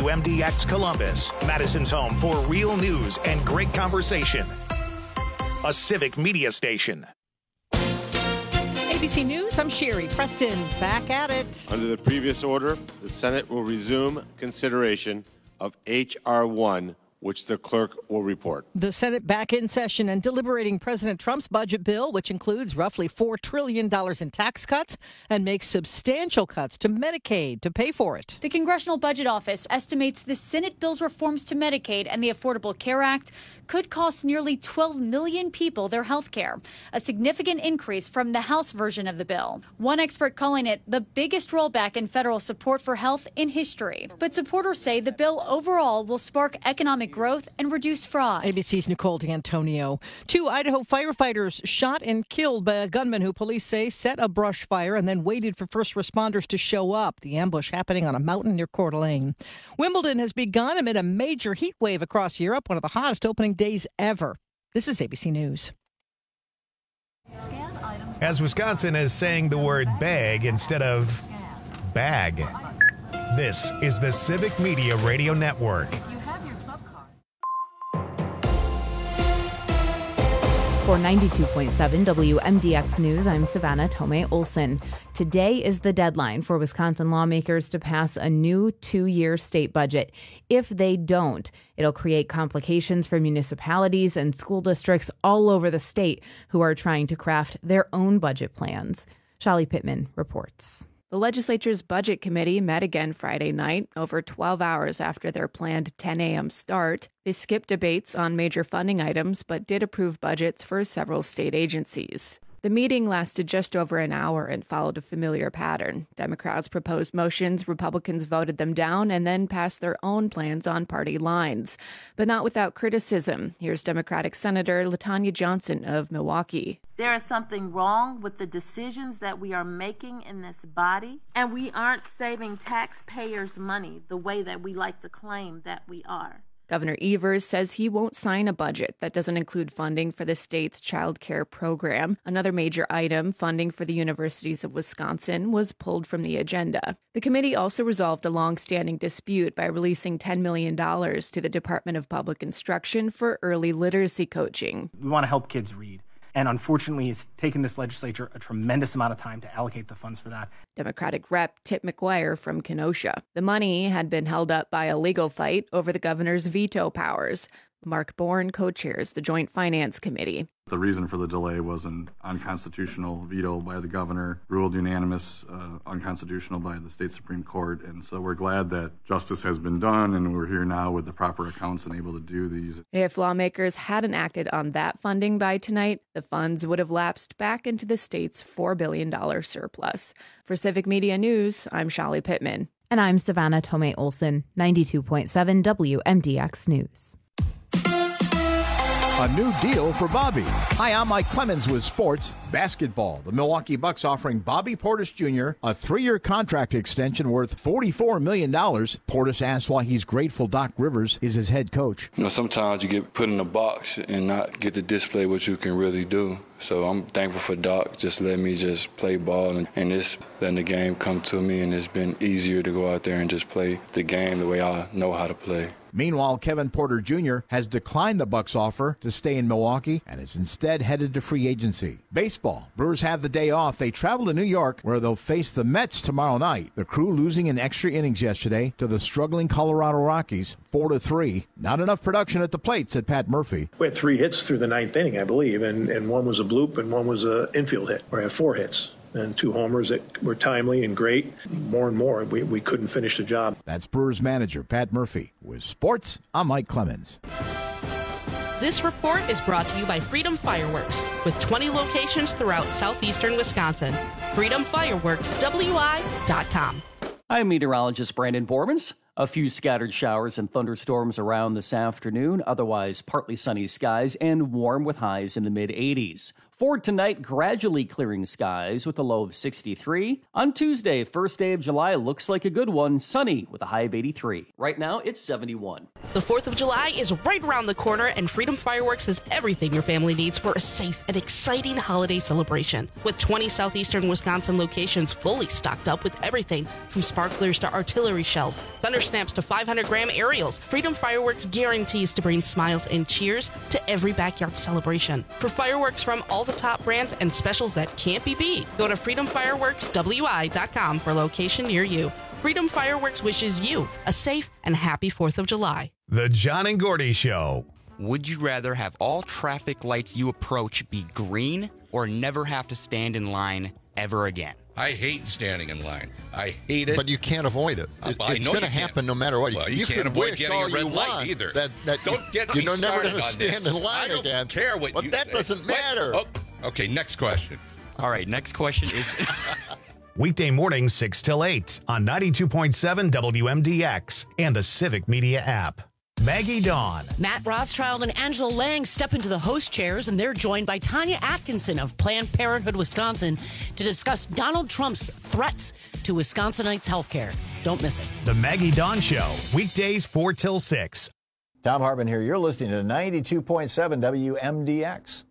WMDX Columbus, Madison's home for real news and great conversation. A civic media station. ABC News, I'm Sherry Preston, back at it. Under the previous order, the Senate will resume consideration of H.R. 1, which the clerk will report. The Senate back in session and deliberating President Trump's budget bill, which includes roughly $4 trillion in tax cuts and makes substantial cuts to Medicaid to pay for it. The Congressional Budget Office estimates the Senate bill's reforms to Medicaid and the Affordable Care Act could cost nearly 12 million people their health care, a significant increase from the House version of the bill. One expert calling it the biggest rollback in federal support for health in history. But supporters say the bill overall will spark economic growth and reduce fraud. ABC's Nicole D'Antonio. 2 Idaho firefighters shot and killed by a gunman who police say set a brush fire and then waited for first responders to show up. The ambush happening on a mountain near Coeur d'Alene. Wimbledon has begun amid a major heat wave across Europe, one of the hottest opening days ever. This is ABC News. As Wisconsin is saying the word bag instead of bag. This is the Civic Media Radio Network. For 92.7 WMDX News, I'm Savannah Tomei Olson. Today is the deadline for Wisconsin lawmakers to pass a new 2-year state budget. If they don't, it'll create complications for municipalities and school districts all over the state who are trying to craft their own budget plans. Shali Pittman reports. The legislature's Budget Committee met again Friday night, over 12 hours after their planned 10 a.m. start. They skipped debates on major funding items, but did approve budgets for several state agencies. The meeting lasted just over an hour and followed a familiar pattern. Democrats proposed motions, Republicans voted them down, and then passed their own plans on party lines. But not without criticism. Here's Democratic Senator LaTanya Johnson of Milwaukee. There is something wrong with the decisions that we are making in this body, and we aren't saving taxpayers' money the way that we like to claim that we are. Governor Evers says he won't sign a budget that doesn't include funding for the state's child care program. Another major item, funding for the universities of Wisconsin, was pulled from the agenda. The committee also resolved a long-standing dispute by releasing $10 million to the Department of Public Instruction for early literacy coaching. We want to help kids read. And unfortunately, it's taken this legislature a tremendous amount of time to allocate the funds for that. Democratic Rep. Tip McGuire from Kenosha. The money had been held up by a legal fight over the governor's veto powers. Mark Bourne co-chairs the Joint Finance Committee. The reason for the delay was an unconstitutional veto by the governor, ruled unanimous, unconstitutional by the state Supreme Court. And so we're glad that justice has been done and we're here now with the proper accounts and able to do these. If lawmakers hadn't acted on that funding by tonight, the funds would have lapsed back into the state's $4 billion surplus. For Civic Media News, I'm Shali Pittman. And I'm Savannah Tomei Olson, 92.7 WMDX News. A new deal for Bobby. Hi, I'm Mike Clemens with sports basketball. The Milwaukee Bucks offering Bobby Portis Jr. a 3-year contract extension worth $44 million. Portis asks why he's grateful Doc Rivers is his head coach. You know, sometimes you get put in a box and not get to display what you can really do. So I'm thankful for Doc just letting me just play ball and just letting the game come to me, and it's been easier to go out there and just play the game the way I know how to play. Meanwhile, Kevin Porter Jr. has declined the Bucks' offer to stay in Milwaukee and is instead headed to free agency. Baseball. Brewers have the day off. They travel to New York, where they'll face the Mets tomorrow night. The Crew losing in extra innings yesterday to the struggling Colorado Rockies, 4-3. Not enough production at the plate, said Pat Murphy. We had 3 hits through the 9th inning, I believe, and one was a bloop and one was an infield hit, where I had 4 hits. And 2 homers that were timely and great. More and more, we couldn't finish the job. That's Brewers manager Pat Murphy. With sports, I'm Mike Clemens. This report is brought to you by Freedom Fireworks, with 20 locations throughout southeastern Wisconsin. FreedomFireworksWI.com. I'm meteorologist Brandon Bormans. A few scattered showers and thunderstorms around this afternoon, otherwise partly sunny skies and warm with highs in the mid-80s. For tonight, gradually clearing skies with a low of 63. On Tuesday, first day of July, looks like a good one. Sunny with a high of 83. Right now, it's 71. The 4th of July is right around the corner, and Freedom Fireworks has everything your family needs for a safe and exciting holiday celebration. With 20 southeastern Wisconsin locations fully stocked up with everything from sparklers to artillery shells, thunder snaps to 500-gram aerials, Freedom Fireworks guarantees to bring smiles and cheers to every backyard celebration. For fireworks from all the top brands and specials that can't be beat, go to freedomfireworkswi.com for a location near you. Freedom Fireworks wishes you a safe and happy 4th of July. The John and Gordy Show. Would you rather have all traffic lights you approach be green or never have to stand in line ever again? I hate standing in line. I hate it. But you can't avoid it. It's going to happen no matter what. Well, you can't avoid getting a red light either. Don't get me started on this. You're never going to stand in line again. I don't care what you say. But that doesn't matter. Oh, okay, next question. All right, next question is... Weekday mornings 6 till 8 on 92.7 WMDX and the Civic Media app. Maggie Dawn. Matt Rothschild and Angela Lang step into the host chairs, and they're joined by Tanya Atkinson of Planned Parenthood Wisconsin to discuss Donald Trump's threats to Wisconsinites' health care. Don't miss it. The Maggie Dawn Show, weekdays 4 till 6. Tom Hartman here. You're listening to 92.7 WMDX.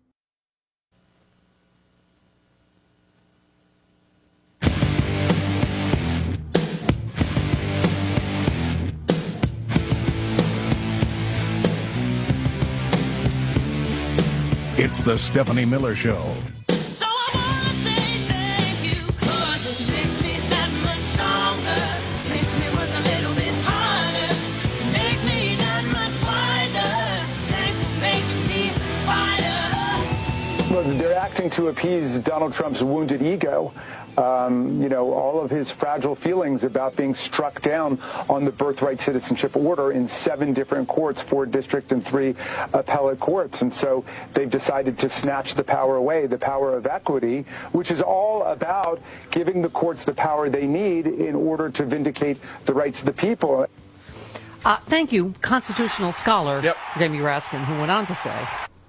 It's the Stephanie Miller Show. So I wanna say thank you, 'cause it makes me that much stronger, makes me work a little bit harder, makes me that much wiser. Thanks for making me wiser. Well, they're acting to appease Donald Trump's wounded ego. All of his fragile feelings about being struck down on the birthright citizenship order in 7 different courts, 4 district and 3 appellate courts. And so they've decided to snatch the power away, the power of equity, which is all about giving the courts the power they need in order to vindicate the rights of the people. Thank you, constitutional scholar Jamie Raskin, who went on to say,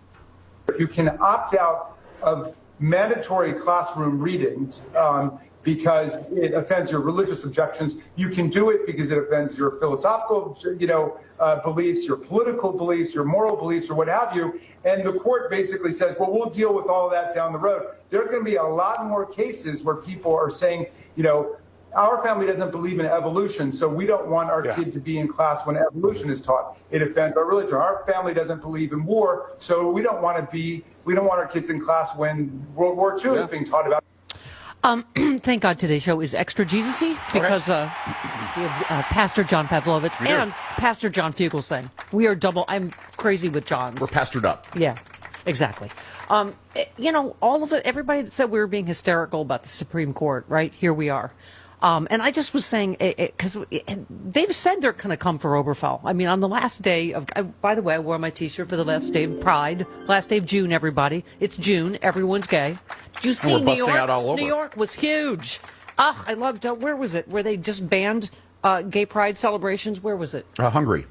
you can opt out of mandatory classroom readings because it offends your religious objections. You can do it because it offends your philosophical, beliefs, your political beliefs, your moral beliefs, or what have you. And the court basically says, well, we'll deal with all of that down the road. There's going to be a lot more cases where people are saying, our family doesn't believe in evolution, so we don't want our kid to be in class when evolution is taught. It offends our religion. Our family doesn't believe in war, so we don't want our kids in class when World War II is being taught about. Thank God today's show is extra Jesus-y because we have Pastor John Pavlovitz and Pastor John Fugelsang. We are double. I'm crazy with Johns. We're pastored up. Yeah, exactly. All of it, everybody that said we were being hysterical about the Supreme Court, right? Here we are. And I just was saying, because they've said they're going to come for Obergefell. I mean, on the last day of, by the way, I wore my T-shirt for the last day of Pride, last day of June, everybody. It's June. Everyone's gay. Did you see New York? Out all over. New York was huge. I loved, where was it? Where they just banned gay Pride celebrations? Where was it? Hungary.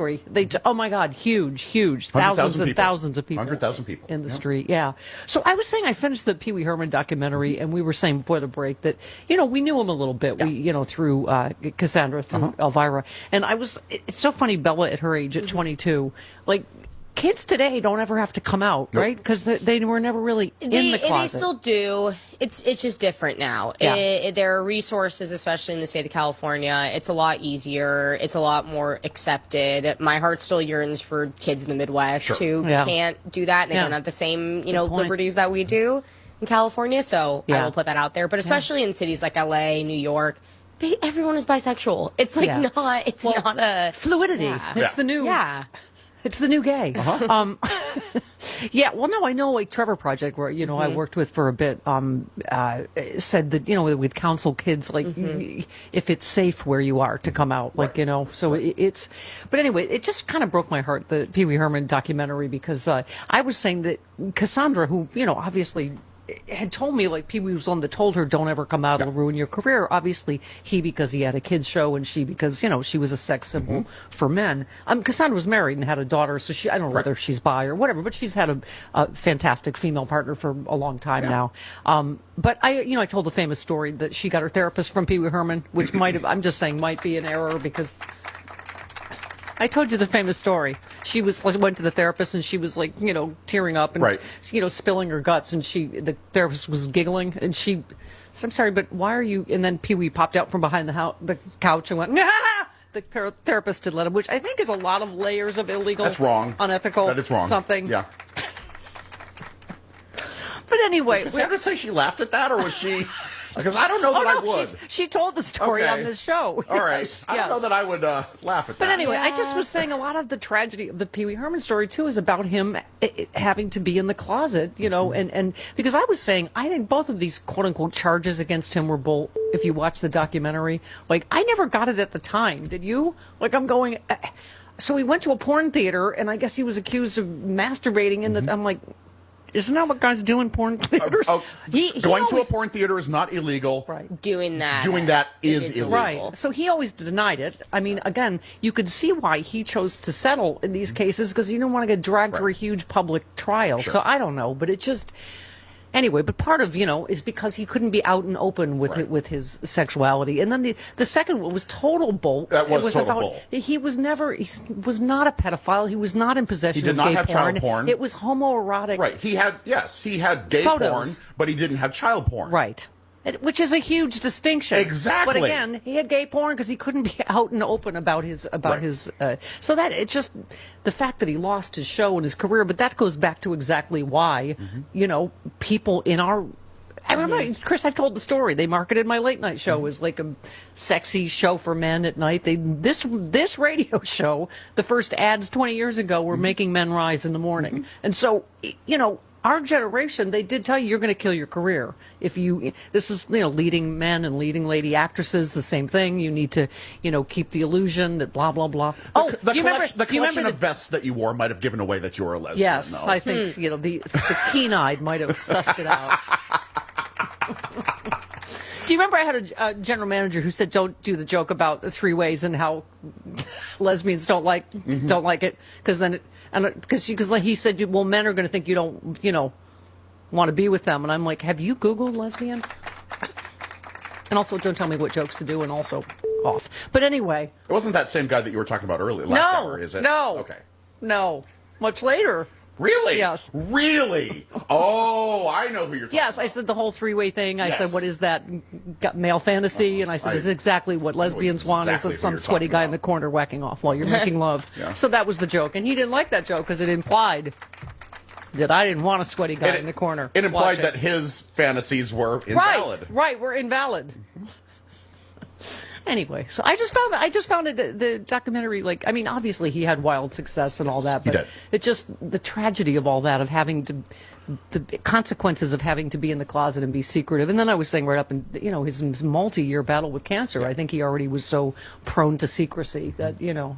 Oh my God, huge. Thousands and thousands of people. 100,000 people. In the street, yeah. So I was saying I finished the Pee Wee Herman documentary, and we were saying before the break that, we knew him a little bit. We, through Cassandra, through Elvira. And it's so funny, Bella at her age, at 22, kids today don't ever have to come out, right? Because they were never really in the closet. They still do. It's just different now. Yeah. There are resources, especially in the state of California. It's a lot easier. It's a lot more accepted. My heart still yearns for kids in the Midwest who can't do that. And they don't have the same, liberties that we do in California. So I will put that out there. But especially in cities like LA, New York, everyone is bisexual. It's not a fluidity. Yeah. It's the new. Yeah. It's the new gay. I know Trevor Project, where, I worked with for a bit, said that, we'd counsel kids, if it's safe where you are to come out, so it's, but anyway, it just kind of broke my heart, the Pee Wee Herman documentary, because I was saying that Cassandra, who, obviously had told me, like, Pee Wee was the one that told her, don't ever come out, it'll ruin your career. Obviously, he because he had a kids show, and she because, she was a sex symbol for men. Cassandra was married and had a daughter, so I don't know whether she's bi or whatever, but she's had a fantastic female partner for a long time now. But I told the famous story that she got her therapist from Pee Wee Herman, which might be an error because I told you the famous story. She went to the therapist and she was like, tearing up and spilling her guts, and the therapist was giggling, and she said, "I'm sorry, but why are you?" And then Pee Wee popped out from behind the couch and went, "Ah!" The therapist did let him, which I think is a lot of layers of illegal. That's wrong. Unethical. That is wrong. Something. Yeah. But anyway, did Cassandra say she laughed at that, or was she? Because I don't know that I would. She told the story on this show. All right. I don't know that I would laugh at that. But anyway, I just was saying a lot of the tragedy of the Pee Wee Herman story, too, is about him having to be in the closet, and because I was saying, I think both of these quote-unquote charges against him were bull. If you watch the documentary, like, I never got it at the time. Did you? Like, I'm going... So he went to a porn theater, and I guess he was accused of masturbating in the... I'm like... Isn't that what guys do in porn theaters? Going to a porn theater is not illegal. Right. Doing that is illegal. Right. So he always denied it. I mean, again, you could see why he chose to settle in these cases, because he didn't want to get dragged through a huge public trial. Sure. So I don't know, but it just... Anyway, but part of, is because he couldn't be out and open with his sexuality. And then the second one was total bull. That was total bull. He was not a pedophile. He was not in possession of gay porn. He did not have child porn. It was homoerotic. Right. He had gay photos. porn, but he didn't have child porn. Right. Which is a huge distinction. Exactly. But again, he had gay porn because he couldn't be out and open about his so that it just the fact that he lost his show and his career, but that goes back to exactly why people in our. I remember, Chris, I've told the story. They marketed my late night show as like a sexy show for men at night. This radio show, the first ads 20 years ago were making men rise in the morning, and so our generation, they did tell you you're going to kill your career if you. This is leading men and leading lady actresses, the same thing. You need to keep the illusion that blah blah blah. The collection of vests that you wore might have given away that you were a lesbian. Yes, though. I think the keen-eyed might have sussed it out. Do you remember I had a general manager who said, "Don't do the joke about the three ways and how lesbians don't like it because he said, well, men are going to think you don't want to be with them." And I'm like, have you Googled lesbian? And also, don't tell me what jokes to do, and also off. But anyway, it wasn't that same guy that you were talking about earlier. Last hour, is it? No. Okay. No. Much later. Really? Yes. Really? Oh, I know who you're talking about. I said the whole three-way thing. I said, what is that? Got male fantasy? And I said, it's exactly what lesbians want, is some sweaty guy in the corner whacking off while you're making love. Yeah. So that was the joke. And he didn't like that joke because it implied that I didn't want a sweaty guy in the corner. It implied that his fantasies were invalid. Right, were invalid. Anyway, so I just found the documentary, like, I mean, obviously he had wild success and all that, but it just, the tragedy of all that, of having to, the consequences of having to be in the closet and be secretive. And then I was saying right up in, his multi-year battle with cancer, I think he already was so prone to secrecy that,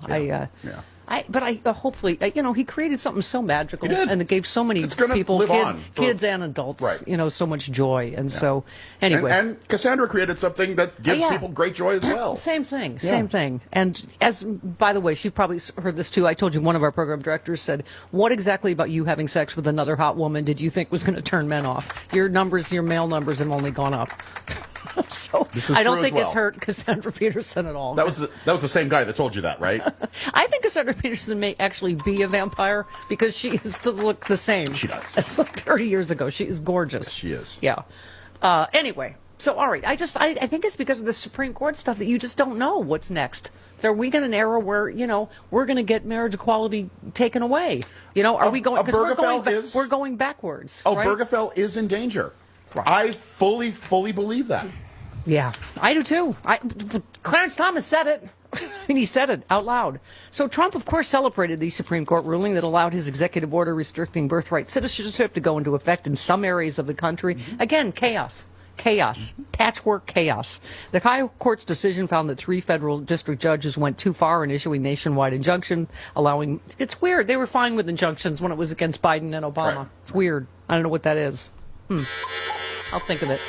hopefully, he created something so magical and it gave so many people, kids and adults, so much joy. And so, anyway. And Cassandra created something that gives people great joy as well. Same thing. And by the way, she probably heard this too. I told you one of our program directors said, what exactly about you having sex with another hot woman did you think was going to turn men off? Your male numbers have only gone up. So I don't think it's hurt Cassandra Peterson at all. That was the same guy that told you that, right? I think Cassandra Peterson may actually be a vampire because she still looks the same. She does. It's like 30 years ago. She is gorgeous. Yes, she is. Yeah. Anyway, so all right. I think it's because of the Supreme Court stuff that you just don't know what's next. Are we in an era where we're going to get marriage equality taken away? Are we going? Because we're going backwards. Oh, right? Obergefell is in danger. Right. I fully believe that. Yeah, I do too. Clarence Thomas said it. And he said it out loud. So Trump, of course, celebrated the Supreme Court ruling that allowed his executive order restricting birthright citizenship to go into effect in some areas of the country. Again, chaos. Patchwork chaos. The High Court's decision found that 3 federal district judges went too far in issuing nationwide injunction, allowing... It's weird. They were fine with injunctions when it was against Biden and Obama. Right. It's weird. I don't know what that is. I'll think of it.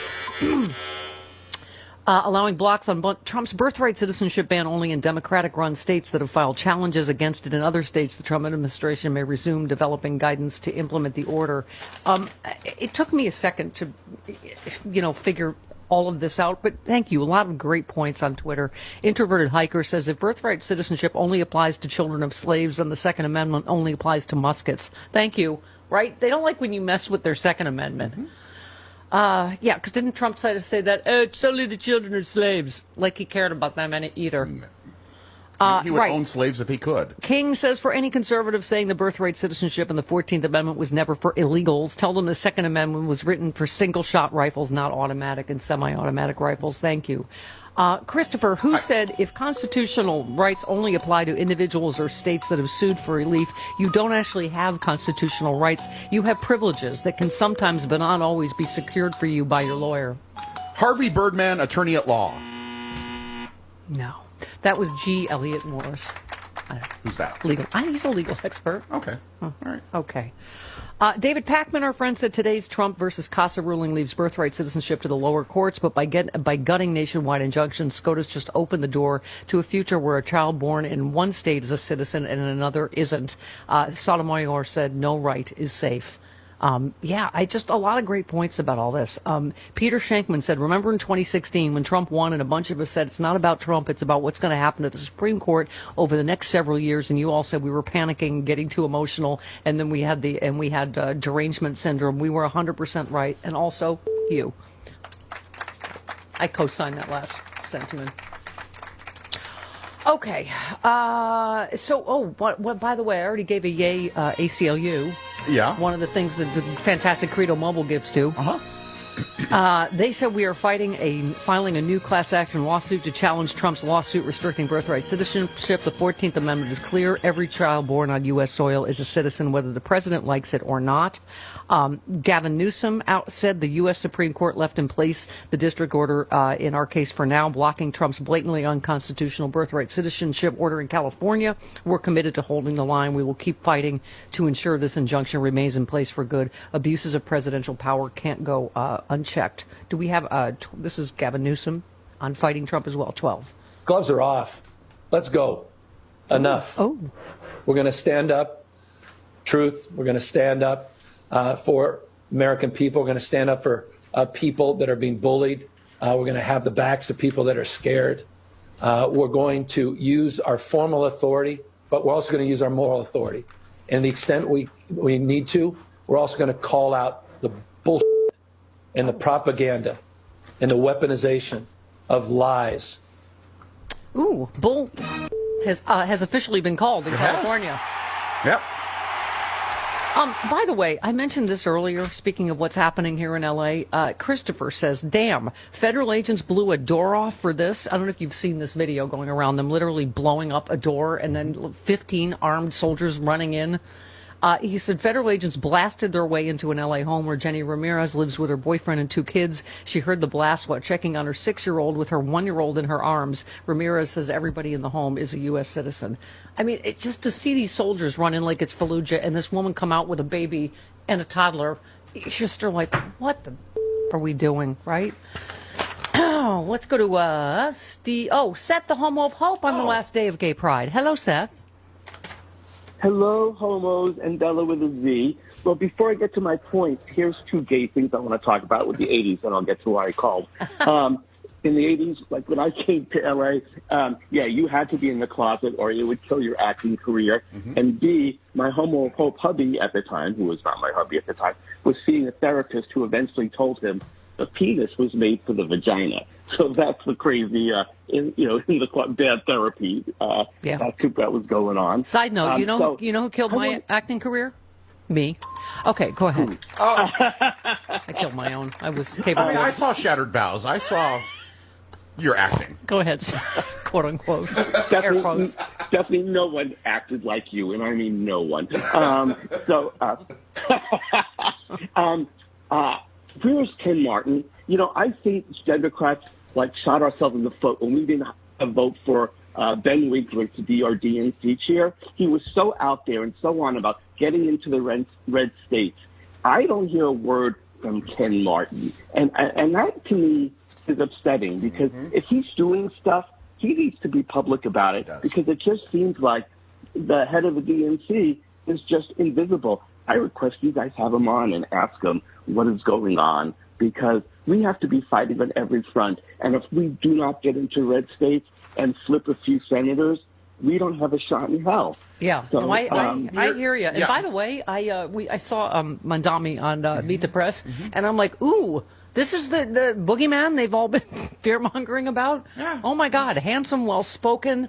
Allowing blocks on Trump's birthright citizenship ban only in Democratic-run states that have filed challenges against it. In other states, the Trump administration may resume developing guidance to implement the order. It took me a second to, figure all of this out, but thank you. A lot of great points on Twitter. Introverted Hiker says if birthright citizenship only applies to children of slaves, then the Second Amendment only applies to muskets. Thank you. Right? They don't like when you mess with their Second Amendment. Mm-hmm. Yeah, because didn't Trump say that it's only the children of slaves? Like he cared about them either. He would own slaves if he could. King says for any conservative saying the birthright citizenship and the 14th Amendment was never for illegals, tell them the Second Amendment was written for single-shot rifles, not automatic and semi-automatic rifles. Thank you. Christopher, who said if constitutional rights only apply to individuals or states that have sued for relief, you don't actually have constitutional rights. You have privileges that can sometimes but not always be secured for you by your lawyer. Harvey Birdman, attorney at law. No. That was G. Elliott Morris. Who's that? Legal. He's a legal expert. Okay. All right. Okay. David Packman, our friend, said today's Trump versus Casa ruling leaves birthright citizenship to the lower courts, but by gutting nationwide injunctions, SCOTUS just opened the door to a future where a child born in one state is a citizen and in another isn't. Sotomayor said no right is safe. A lot of great points about all this. Peter Shankman said, remember in 2016 when Trump won and a bunch of us said it's not about Trump, it's about what's going to happen at the Supreme Court over the next several years, and you all said we were panicking, getting too emotional, and then we had derangement syndrome. We were 100% right, and also you. I co-signed that last sentiment. Okay. By the way, I already gave a yay ACLU. Yeah. One of the things that the fantastic Credo Mobile gives to. They said we are filing a new class action lawsuit to challenge Trump's lawsuit restricting birthright citizenship. The 14th Amendment is clear. Every child born on U.S. soil is a citizen, whether the president likes it or not. Gavin Newsom said the U.S. Supreme Court left in place the district order, in our case for now, blocking Trump's blatantly unconstitutional birthright citizenship order in California. We're committed to holding the line. We will keep fighting to ensure this injunction remains in place for good. Abuses of presidential power can't go unchecked. Do we have, this is Gavin Newsom on fighting Trump as well, 12. Gloves are off. Let's go. Enough. Oh. We're going to stand up. Truth. We're going to stand up for American people. We're going to stand up for people that are being bullied. We're going to have the backs of people that are scared. We're going to use our formal authority, but we're also going to use our moral authority. And the extent we need to, we're also going to call out the bullshit and the propaganda and the weaponization of lies. Ooh, bull has officially been called in California. Yep. By the way, I mentioned this earlier, speaking of what's happening here in L.A. Christopher says, damn, federal agents blew a door off for this. I don't know if you've seen this video going around, them literally blowing up a door and then 15 armed soldiers running in. He said federal agents blasted their way into an L.A. home where Jenny Ramirez lives with her boyfriend and 2 kids. She heard the blast while checking on her 6-year-old with her 1-year-old in her arms. Ramirez says everybody in the home is a U.S. citizen. I mean, just to see these soldiers run in like it's Fallujah and this woman come out with a baby and a toddler, you're just like, what the are we doing, right? Let's go to Steve. Oh, Seth, the Homo of Hope on the last day of Gay Pride. Hello, Seth. Hello, homos, and Bella with a Z. Well, before I get to my point, here's 2 gay things I want to talk about with the 80s, and I'll get to why I called. In the 80s, like when I came to L.A., you had to be in the closet or it would kill your acting career. Mm-hmm. And B, my Homo of Hope hubby at the time, who was not my hubby at the time, was seeing a therapist who eventually told him the penis was made for the vagina. So that's the crazy, in the bad therapy that was going on. Side note, you know who killed my acting career? Me. Okay, go ahead. I killed my own. I was capable. I saw Shattered Vows. I saw your acting. Go ahead, quote unquote. Air quotes. Definitely no one acted like you, and I mean no one. Where's Ken Martin? I think Democrats shot ourselves in the foot when we didn't vote for Ben Winkler to be our DNC chair. He was so out there and so on about getting into the red states. I don't hear a word from Ken Martin. And that, to me, is upsetting because if he's doing stuff, he needs to be public about it because it just seems like the head of the DNC is just invisible. I request you guys have him on and ask him what is going on because we have to be fighting on every front. And if we do not get into red states and flip a few senators, we don't have a shot in hell. Yeah, So, I hear you. And by the way, I saw Mandami on Meet the Press, and I'm like, ooh, this is the boogeyman they've all been fear-mongering about? Yeah. Oh, my God. Handsome, well-spoken.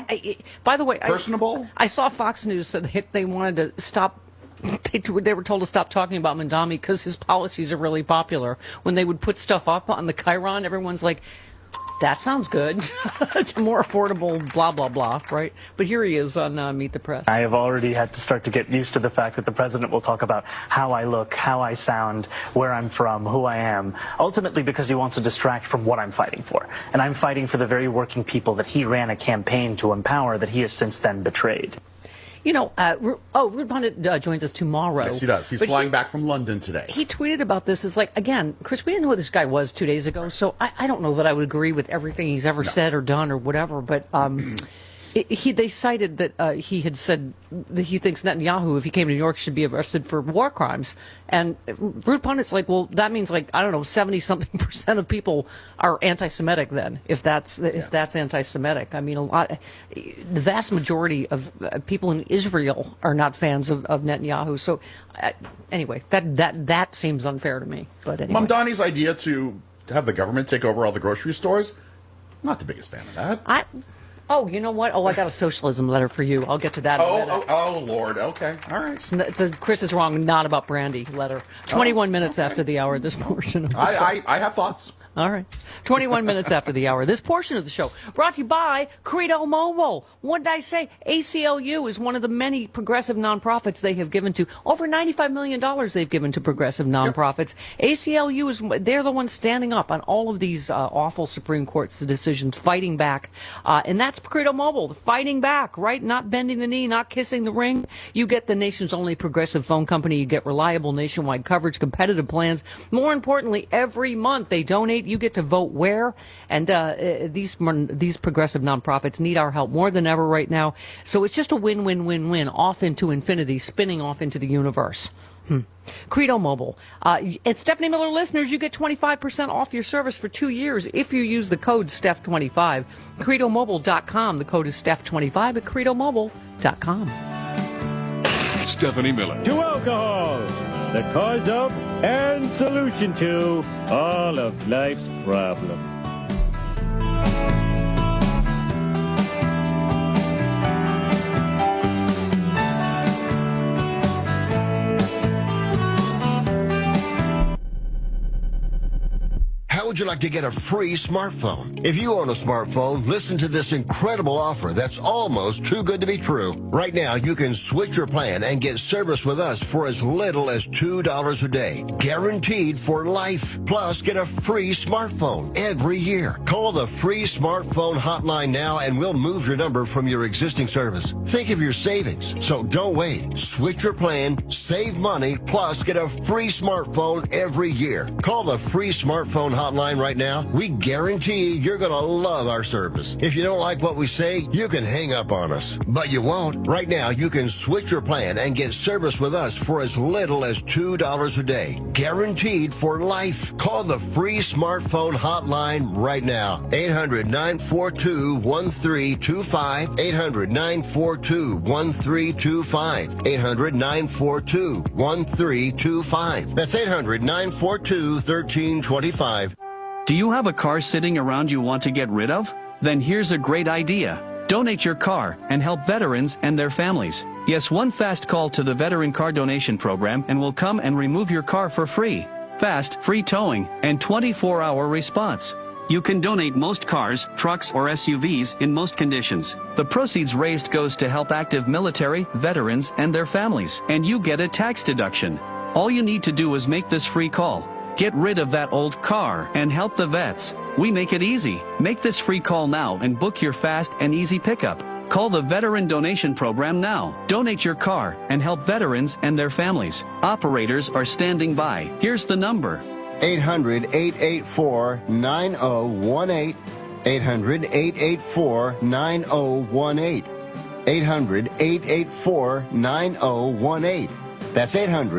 By the way, personable? I saw Fox News said they wanted to stop. They were told to stop talking about Mandami because his policies are really popular. When they would put stuff up on the Chiron, everyone's like, that sounds good. It's more affordable, blah, blah, blah, right? But here he is on Meet the Press. I have already had to start to get used to the fact that the president will talk about how I look, how I sound, where I'm from, who I am, ultimately because he wants to distract from what I'm fighting for. And I'm fighting for the very working people that he ran a campaign to empower that he has since then betrayed. You know, Ruud Pundit joins us tomorrow. Yes, he does. He's flying back from London today. He tweeted about this. It's like, again, Chris, we didn't know who this guy was 2 days ago, so I don't know that I would agree with everything he's ever said or done or whatever, but they cited that he had said that he thinks Netanyahu, if he came to New York, should be arrested for war crimes. And Ruud Pundit's like, well, that means like, I don't know, 70-something% of people are anti-Semitic then, if that's anti-Semitic. I mean, the vast majority of people in Israel are not fans of Netanyahu. So anyway, that seems unfair to me. But anyway. Mamdani's idea to have the government take over all the grocery stores, not the biggest fan of that. Oh, you know what? Oh, I got a socialism letter for you. I'll get to that in a minute. Oh, Lord. Okay. All right. It's a Chris is wrong, not about brandy letter. 21 minutes after the hour, this portion of the show. I have thoughts. All right. 21 minutes after the hour. This portion of the show brought to you by Credo Mobile. What did I say? ACLU is one of the many progressive nonprofits they have given to. Over $95 million they've given to progressive nonprofits. Yep. ACLU they're the ones standing up on all of these awful Supreme Court decisions, fighting back. And that's Credo Mobile, fighting back, right? Not bending the knee, not kissing the ring. You get the nation's only progressive phone company. You get reliable nationwide coverage, competitive plans. More importantly, every month they donate. You get to vote where, and these progressive nonprofits need our help more than ever right now. So it's just a win-win-win-win, off into infinity, spinning off into the universe. Credo Mobile. And Stephanie Miller listeners, you get 25% off your service for 2 years if you use the code STEPH25. CredoMobile.com. The code is STEPH25 at CredoMobile.com. Stephanie Miller. To alcohol, the cause of and solution to all of life's problems. How would you like to get a free smartphone? If you own a smartphone, listen to this incredible offer that's almost too good to be true. Right now, you can switch your plan and get service with us for as little as $2 a day. Guaranteed for life. Plus, get a free smartphone every year. Call the free smartphone hotline now and we'll move your number from your existing service. Think of your savings. So don't wait. Switch your plan, save money, plus get a free smartphone every year. Call the free smartphone hotline right now. We guarantee you're going to love our service. If you don't like what we say, you can hang up on us. But you won't. Right now, you can switch your plan and get service with us for as little as $2 a day. Guaranteed for life. Call the free smartphone hotline right now. 800-942-1325. 800-942-1325. 800-942-1325. That's 800-942-1325. Do you have a car sitting around you want to get rid of? Then here's a great idea. Donate your car and help veterans and their families. Yes, one fast call to the Veteran Car Donation Program and we'll come and remove your car for free. Fast, free towing, and 24-hour response. You can donate most cars, trucks, or SUVs in most conditions. The proceeds raised goes to help active military, veterans, and their families. And you get a tax deduction. All you need to do is make this free call. Get rid of that old car and help the vets. We make it easy. Make this free call now and book your fast and easy pickup. Call the Veteran Donation Program now. Donate your car and help veterans and their families. Operators are standing by. Here's the number. 800-884-9018. 800-884-9018. 800-884-9018. That's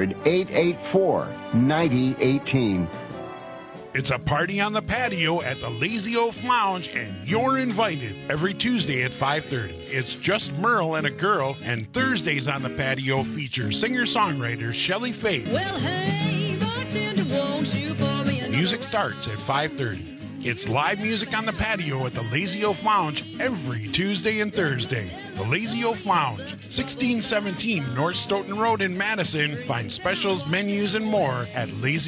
800-884-9018. It's a party on the patio at the Lazy Oaf Lounge, and you're invited every Tuesday at 5:30. It's just Merle and a girl, and Thursdays on the patio feature singer-songwriter Shelley Faith. Well, hey, bartender, won't you pour me another? Music starts at 5:30. It's live music on the patio at the Lazy Oaf Lounge every Tuesday and Thursday. The Lazy Oaf Lounge, 1617 North Stoughton Road in Madison. Find specials, menus, and more at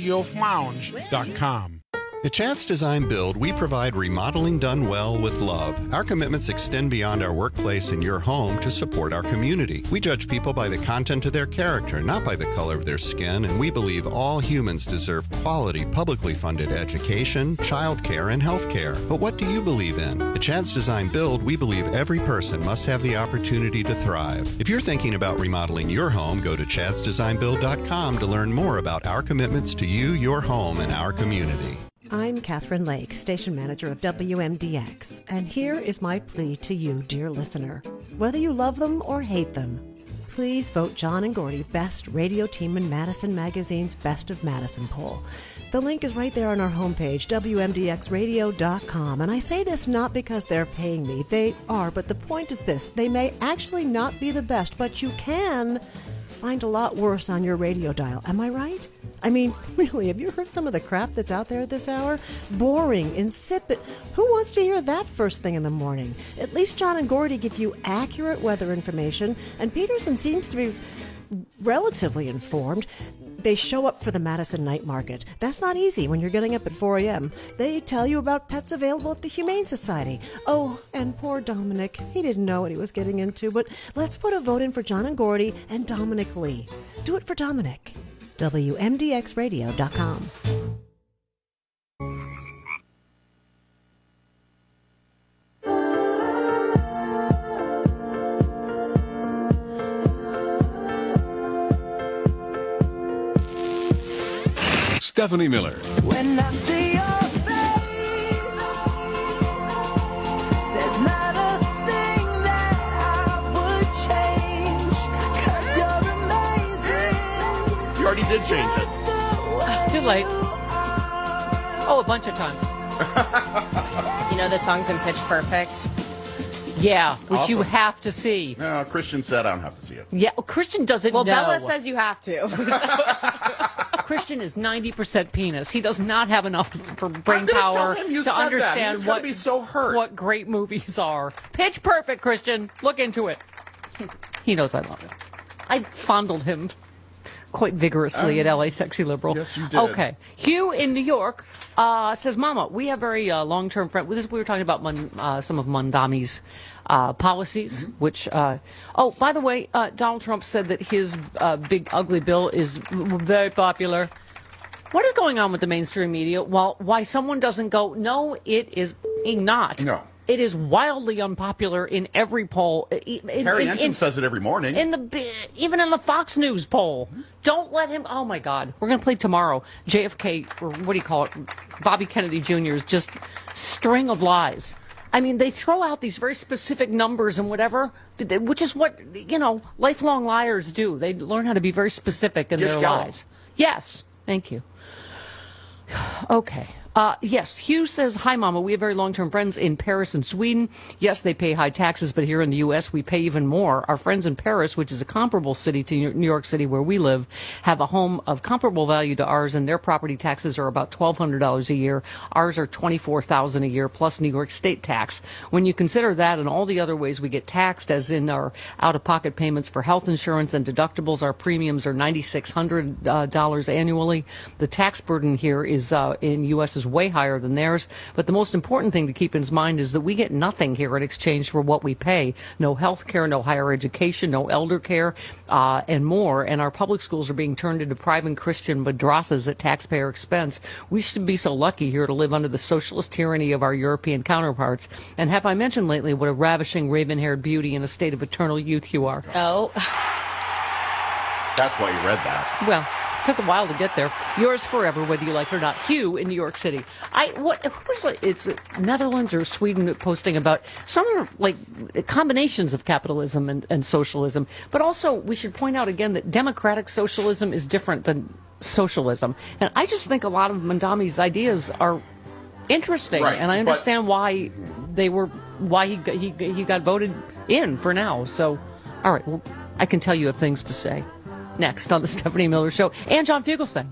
lazyoaflounge.com. At Chance Design Build, we provide remodeling done well with love. Our commitments extend beyond our workplace and your home to support our community. We judge people by the content of their character, not by the color of their skin, and we believe all humans deserve quality, publicly funded education, childcare, and health care. But what do you believe in? At Chance Design Build, we believe every person must have the opportunity to thrive. If you're thinking about remodeling your home, go to chancedesignbuild.com to learn more about our commitments to you, your home, and our community. I'm Catherine Lake, station manager of WMDX, and here is my plea to you, dear listener. Whether you love them or hate them, please vote John and Gordy Best Radio Team in Madison Magazine's Best of Madison poll. The link is right there on our homepage, WMDXradio.com, and I say this not because they're paying me. They are, but the point is this. They may actually not be the best, but you can find a lot worse on your radio dial. Am I right? I mean, really, have you heard some of the crap that's out there at this hour? Boring, insipid. Who wants to hear that first thing in the morning? At least John and Gordy give you accurate weather information, and Peterson seems to be relatively informed. They show up for the Madison Night Market. That's not easy when you're getting up at 4 a.m. They tell you about pets available at the Humane Society. Oh, and poor Dominic. He didn't know what he was getting into, but let's put a vote in for John and Gordy and Dominic Lee. Do it for Dominic. WMDXradio.com. Stephanie Miller. When I see your face, there's not a thing that I would change, 'cause you're amazing. You already did change it. Too late. Oh, a bunch of times. You know the song's in Pitch Perfect? Yeah, which you Awesome. have to see. No, Christian said I don't have to see it. Yeah, well, Christian doesn't know. Well, Bella says you have to. Christian is 90% penis. He does not have enough for brain I'm gonna power tell him you to said that. understand He's gonna what be so hurt. what great movies are. Pitch Perfect, Christian. Look into it. He knows I love it. I fondled him quite vigorously at LA Sexy Liberal. Yes, you did. Okay. Hugh in New York says, Mama, we have very long-term friends. We were talking about some of Mondami's policies, which, oh, by the way, Donald Trump said that his big ugly bill is very popular. What is going on with the mainstream media? Well, why someone doesn't go, no, it is not. No. It is wildly unpopular in every poll. Harry Ensign says it every morning. Even in the Fox News poll. Don't let him. Oh my God, we're going to play tomorrow. JFK, or what do you call it? Bobby Kennedy Jr.'s just string of lies. I mean, they throw out these very specific numbers and whatever, which is what, lifelong liars do. They learn how to be very specific in their lies. Yes, thank you. Okay. Yes, Hugh says, hi, Mama. We have very long-term friends in Paris and Sweden. Yes, they pay high taxes, but here in the U.S., we pay even more. Our friends in Paris, which is a comparable city to New York City where we live, have a home of comparable value to ours, and their property taxes are about $1,200 a year. Ours are $24,000 a year, plus New York state tax. When you consider that and all the other ways we get taxed, as in our out-of-pocket payments for health insurance and deductibles, our premiums are $9,600 annually. The tax burden here is in U.S. is is way higher than theirs. But the most important thing to keep in mind is that we get nothing here in exchange for what we pay. No health care, no higher education, no elder care, and more. And our public schools are being turned into private Christian madrasas at taxpayer expense. We should be so lucky here to live under the socialist tyranny of our European counterparts. And have I mentioned lately what a ravishing raven-haired beauty in a state of eternal youth you are? Oh. That's why you read that. Well, took a while to get there. Yours forever, whether you like it or not. Hugh in New York City. It's Netherlands or Sweden posting about some combinations of capitalism and socialism. But also, we should point out again that democratic socialism is different than socialism. And I just think a lot of Mandami's ideas are interesting, right, and I understand why he got voted in for now. So, all right, well, I can tell you have things to say. Next on the Stephanie Miller Show, and John Fugelsang.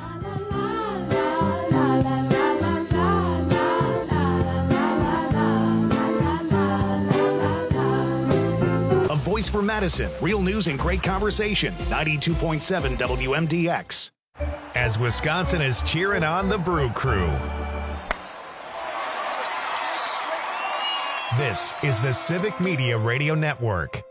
A voice for Madison. Real news and great conversation. 92.7 WMDX. As Wisconsin is cheering on the Brew Crew. This is the Civic Media Radio Network.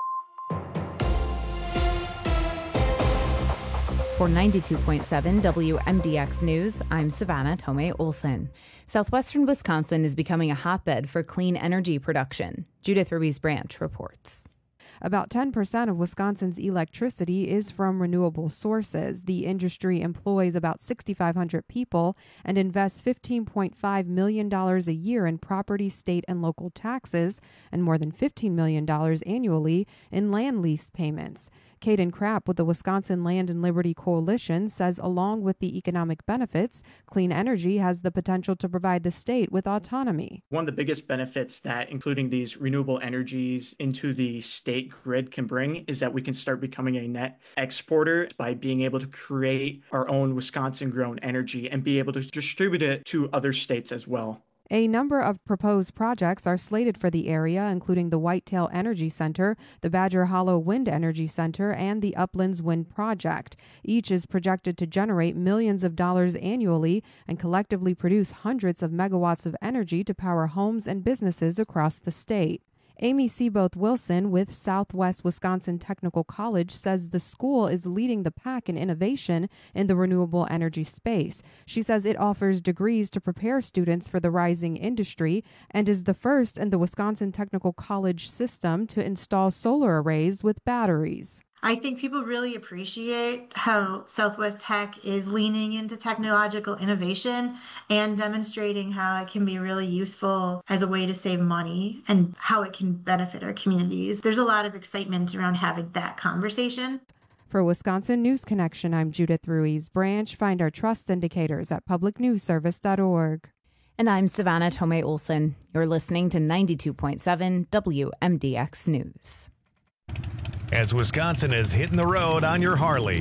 For 92.7 WMDX News, I'm Savannah Tomei Olson. Southwestern Wisconsin is becoming a hotbed for clean energy production. Judith Ruiz Branch reports. About 10% of Wisconsin's electricity is from renewable sources. The industry employs about 6,500 people and invests $15.5 million a year in property, state, and local taxes, and more than $15 million annually in land lease payments. Caden Krapp with the Wisconsin Land and Liberty Coalition says along with the economic benefits, clean energy has the potential to provide the state with autonomy. One of the biggest benefits that including these renewable energies into the state grid can bring is that we can start becoming a net exporter by being able to create our own Wisconsin-grown energy and be able to distribute it to other states as well. A number of proposed projects are slated for the area, including the Whitetail Energy Center, the Badger Hollow Wind Energy Center, and the Uplands Wind Project. Each is projected to generate millions of dollars annually and collectively produce hundreds of megawatts of energy to power homes and businesses across the state. Amy Seaboth Wilson with Southwest Wisconsin Technical College says the school is leading the pack in innovation in the renewable energy space. She says it offers degrees to prepare students for the rising industry and is the first in the Wisconsin Technical College system to install solar arrays with batteries. I think people really appreciate how Southwest Tech is leaning into technological innovation and demonstrating how it can be really useful as a way to save money and how it can benefit our communities. There's a lot of excitement around having that conversation. For Wisconsin News Connection, I'm Judith Ruiz Branch. Find our trust indicators at publicnewsservice.org. And I'm Savannah Tomei Olson. You're listening to 92.7 WMDX News. As Wisconsin is hitting the road on your Harley.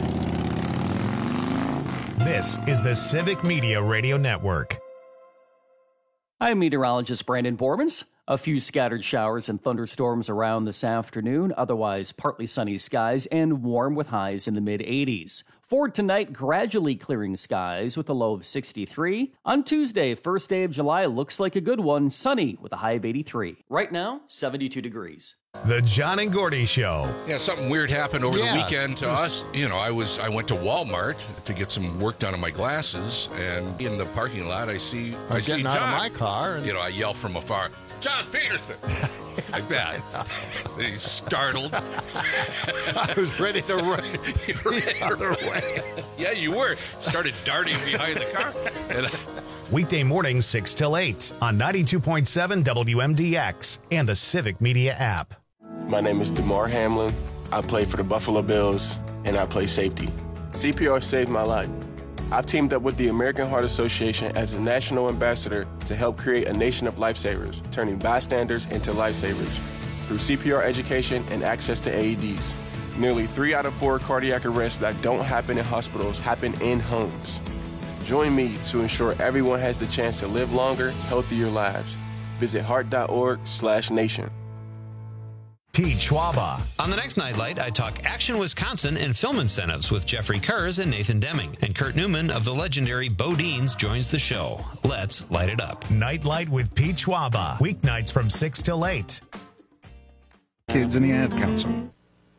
This is the Civic Media Radio Network. I'm meteorologist Brandon Bormans. A few scattered showers and thunderstorms around this afternoon, otherwise partly sunny skies and warm with highs in the mid-80s. For tonight, gradually clearing skies with a low of 63. On Tuesday, first day of July, looks like a good one, sunny with a high of 83. Right now, 72 degrees. The John and Gordy Show. Yeah, something weird happened over the weekend to us. You know, I went to Walmart to get some work done on my glasses, and in the parking lot, I see getting John. out of my car. And... You know, I yell from afar, John Peterson! Like that. He's startled. I was ready to run the other way. Yeah, you were. Started darting behind the car. And Weekday mornings 6 till 8 on 92.7 WMDX and the Civic Media app. My name is DeMar Hamlin. I play for the Buffalo Bills, and I play safety. CPR saved my life. I've teamed up with the American Heart Association as a national ambassador to help create a nation of lifesavers, turning bystanders into lifesavers through CPR education and access to AEDs. Nearly 3 out of 4 cardiac arrests that don't happen in hospitals happen in homes. Join me to ensure everyone has the chance to live longer, healthier lives. Visit heart.org/nation. Pete Schwaba. On the next Nightlight, I talk Action Wisconsin and film incentives with Jeffrey Kurz and Nathan Deming. And Kurt Newman of the legendary Bodines joins the show. Let's light it up. Nightlight with Pete Schwaba. Weeknights from 6 till 8. Kids in the Ad Council.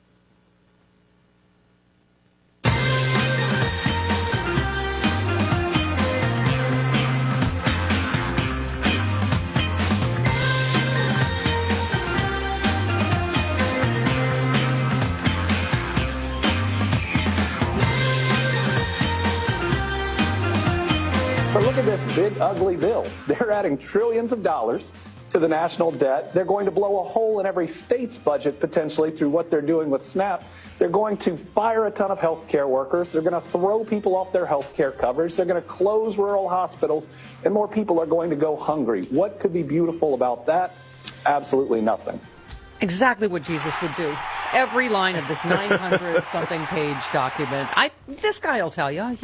But look at this big, ugly bill. They're adding trillions of dollars to the national debt. They're going to blow a hole in every state's budget potentially through what they're doing with SNAP. They're going to fire a ton of health care workers. They're going to throw people off their health care coverage. They're going to close rural hospitals, and more people are going to go hungry. What could be beautiful about that? Absolutely nothing. Exactly what Jesus would do. Every line of this 900-something page document. This guy will tell you.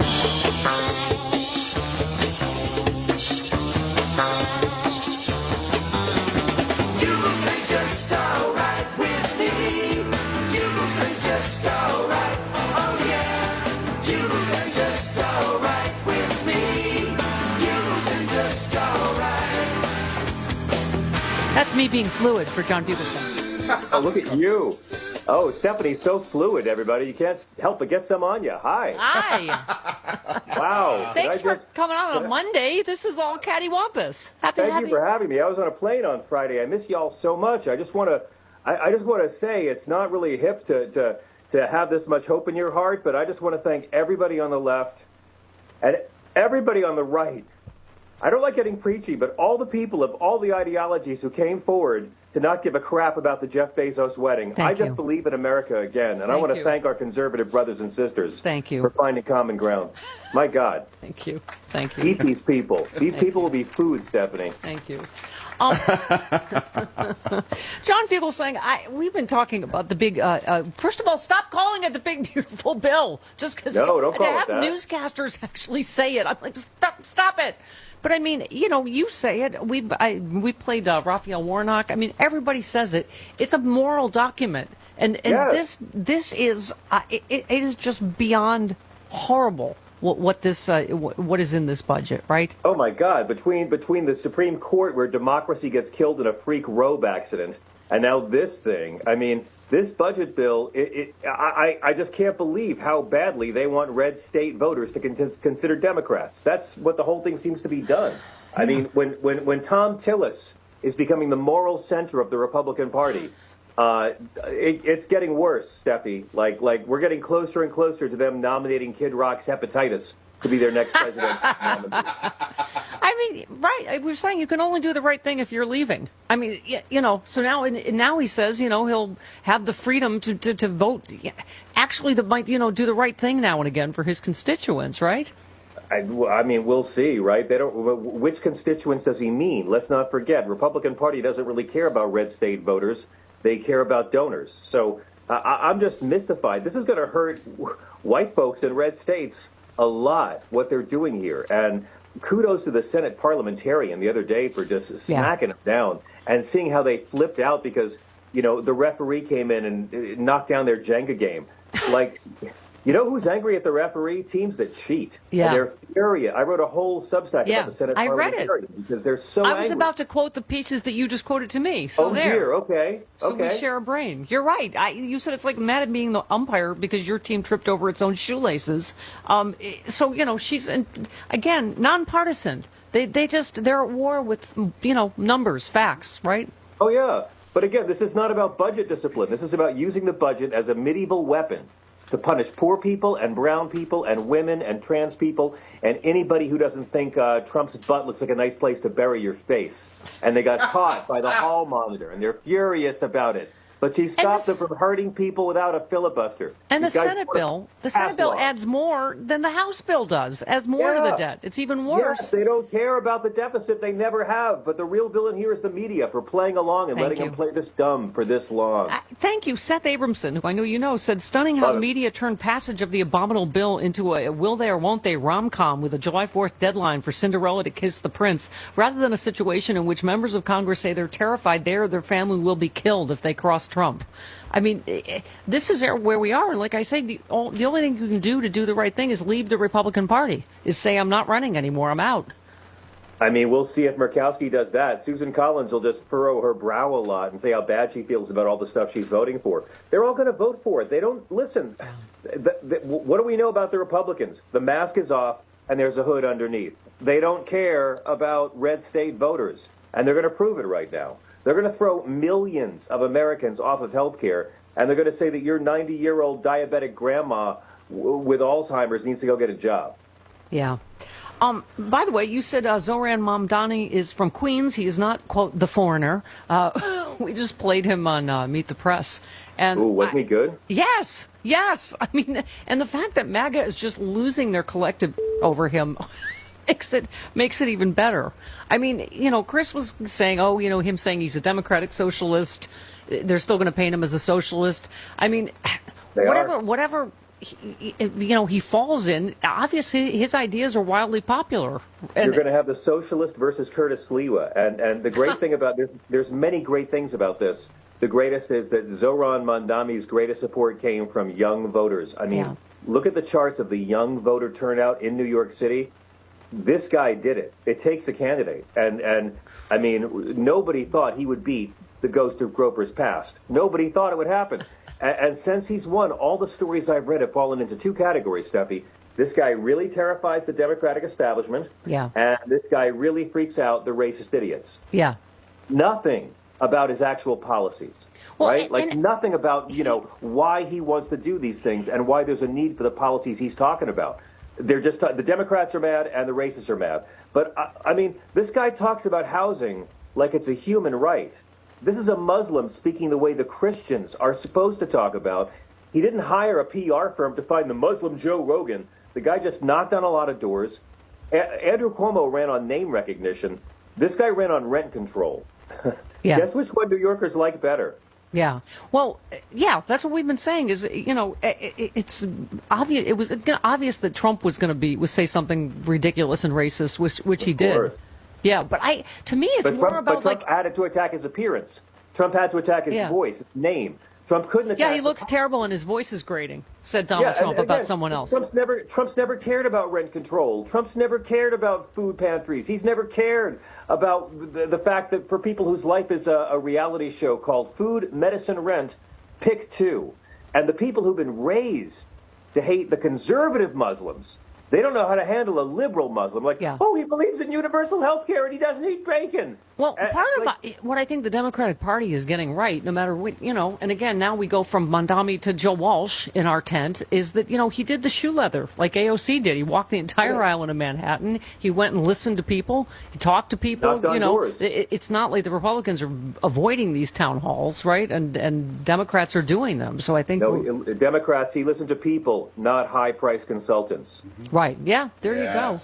That's me being fluid for John Bugleson. Oh, look at you. Oh, Stephanie's so fluid, everybody. You can't help but get some on you. Hi. Hi. Wow. Thanks for coming on a Monday. This is all cattywampus. Thank you for having me. I was on a plane on Friday. I miss y'all so much. I just want to say it's not really hip to have this much hope in your heart, but I just want to thank everybody on the left and everybody on the right. I don't like getting preachy, but all the people of all the ideologies who came forward to not give a crap about the Jeff Bezos wedding. I just believe in America again, and I want to thank our conservative brothers and sisters for finding common ground. My God. Thank you. Thank you. Eat these people. These people will be food, Stephanie. Thank you. John Fugelsang, we've been talking about the big, first of all, stop calling it the big, beautiful bill. Just because don't to call it have that. Newscasters actually say it. I'm like, stop it. But I mean, you say it. We played Raphael Warnock. I mean, everybody says it. It's a moral document, and Yes. this is it is just beyond horrible. What is in this budget, right? Oh my God! Between the Supreme Court, where democracy gets killed in a freak robe accident, and now this thing. I mean, this budget bill. I just can't believe how badly they want red state voters to consider Democrats. That's what the whole thing seems to be done. I mean, when Tom Tillis is becoming the moral center of the Republican Party. It's getting worse, Steffi. Like we're getting closer and closer to them nominating Kid Rock's hepatitis to be their next president. I mean, right? I was saying you can only do the right thing if you're leaving. I mean, So now he says, he'll have the freedom to vote. Actually, might do the right thing now and again for his constituents, right? I mean, we'll see, right? They don't. Which constituents does he mean? Let's not forget, Republican Party doesn't really care about red state voters. They care about donors. So I'm just mystified. This is going to hurt white folks in red states a lot, what they're doing here. And kudos to the Senate parliamentarian the other day for just smacking them down and seeing how they flipped out because, the referee came in and knocked down their Jenga game. Like, who's angry at the referee? Teams that cheat. Yeah. And they're furious. I wrote a whole Substack about the Senate I read it. parliamentarian because they're so I was angry. about to quote the pieces that you just quoted to me. So dear. Okay. So we share a brain. You're right. You said it's like mad at being the umpire because your team tripped over its own shoelaces. So she's again nonpartisan. They're at war with numbers, facts, right? Oh yeah. But again, this is not about budget discipline. This is about using the budget as a medieval weapon to punish poor people and brown people and women and trans people and anybody who doesn't think Trump's butt looks like a nice place to bury your face. And they got caught by the hall monitor, and they're furious about it. But she stopped them from hurting people without a filibuster. And the These guys Senate The Senate bill adds more than the House bill does, adds more to the debt. It's even worse. Yes, they don't care about the deficit. They never have. But the real villain here is the media for playing along and letting them play this dumb for this long. Thank you. Seth Abramson, who I know you know, said, stunning how media turned passage of the abominable bill into a will they or won't they rom-com with a July 4th deadline for Cinderella to kiss the prince, rather than a situation in which members of Congress say they're terrified their family will be killed if they cross Trump. I mean, this is where we are. And like I say, the only thing you can do to do the right thing is leave the Republican Party, is say, I'm not running anymore, I'm out. I mean, we'll see if Murkowski does that. Susan Collins will just furrow her brow a lot and say how bad she feels about all the stuff she's voting for. They're all going to vote for it. They don't listen. What do we know about the Republicans? The mask is off and there's a hood underneath. They don't care about red state voters, and they're going to prove it right now. They're going to throw millions of Americans off of health care, and they're going to say that your 90-year-old diabetic grandma with Alzheimer's needs to go get a job. Yeah. By the way, you said Zoran Mamdani is from Queens. He is not, quote, the foreigner. We just played him on Meet the Press. And wasn't he good? Yes. I mean, and the fact that MAGA is just losing their collective over him makes it even better. I mean, you know, Chris was saying, him saying he's a democratic socialist. They're still going to paint him as a socialist. I mean, whatever. He falls in. Obviously, his ideas are wildly popular. You're going to have the socialist versus Curtis Sliwa, and the great thing about there's many great things about this. The greatest is that Zoran Mamdani's greatest support came from young voters. I mean, look at the charts of the young voter turnout in New York City. This guy did it. It takes a candidate, and I mean, nobody thought he would beat the ghost of Groper's past. Nobody thought it would happen. And since he's won, all the stories I've read have fallen into two categories, Steffi. This guy really terrifies the Democratic establishment. Yeah. And this guy really freaks out the racist idiots. Yeah. Nothing about his actual policies. Well, right? Nothing about, why he wants to do these things and why there's a need for the policies he's talking about. They're just, the Democrats are mad and the racists are mad. But, I mean, this guy talks about housing like it's a human right. This is a Muslim speaking the way the Christians are supposed to talk about. He didn't hire a PR firm to find the Muslim Joe Rogan. The guy just knocked on a lot of doors. Andrew Cuomo ran on name recognition. This guy ran on rent control. Yeah. Guess which one New Yorkers like better? Yeah. Well, yeah, that's what we've been saying is, it's obvious. It was obvious that Trump was going to say something ridiculous and racist, which he did. Yeah, but to me, it's more about Trump had to attack his appearance. Trump had to attack his voice, his name. Trump couldn't attack. Yeah, he looks terrible and his voice is grating, said Donald Trump about someone else. Trump's never cared about rent control. Trump's never cared about food pantries. He's never cared about the fact that for people whose life is a reality show called Food, Medicine, Rent, pick two. And the people who've been raised to hate the conservative Muslims, they don't know how to handle a liberal Muslim. He believes in universal health care and he doesn't eat bacon. Well, part of what I think the Democratic Party is getting right, no matter what, and again, now we go from Mamdani to Joe Walsh in our tent, is that, he did the shoe leather like AOC did. He walked the entire island of Manhattan. He went and listened to people. He talked to people. It's not like the Republicans are avoiding these town halls, right? And Democrats are doing them. So I think... No, Democrats, he listened to people, not high-priced consultants. Right. Yeah, there you go.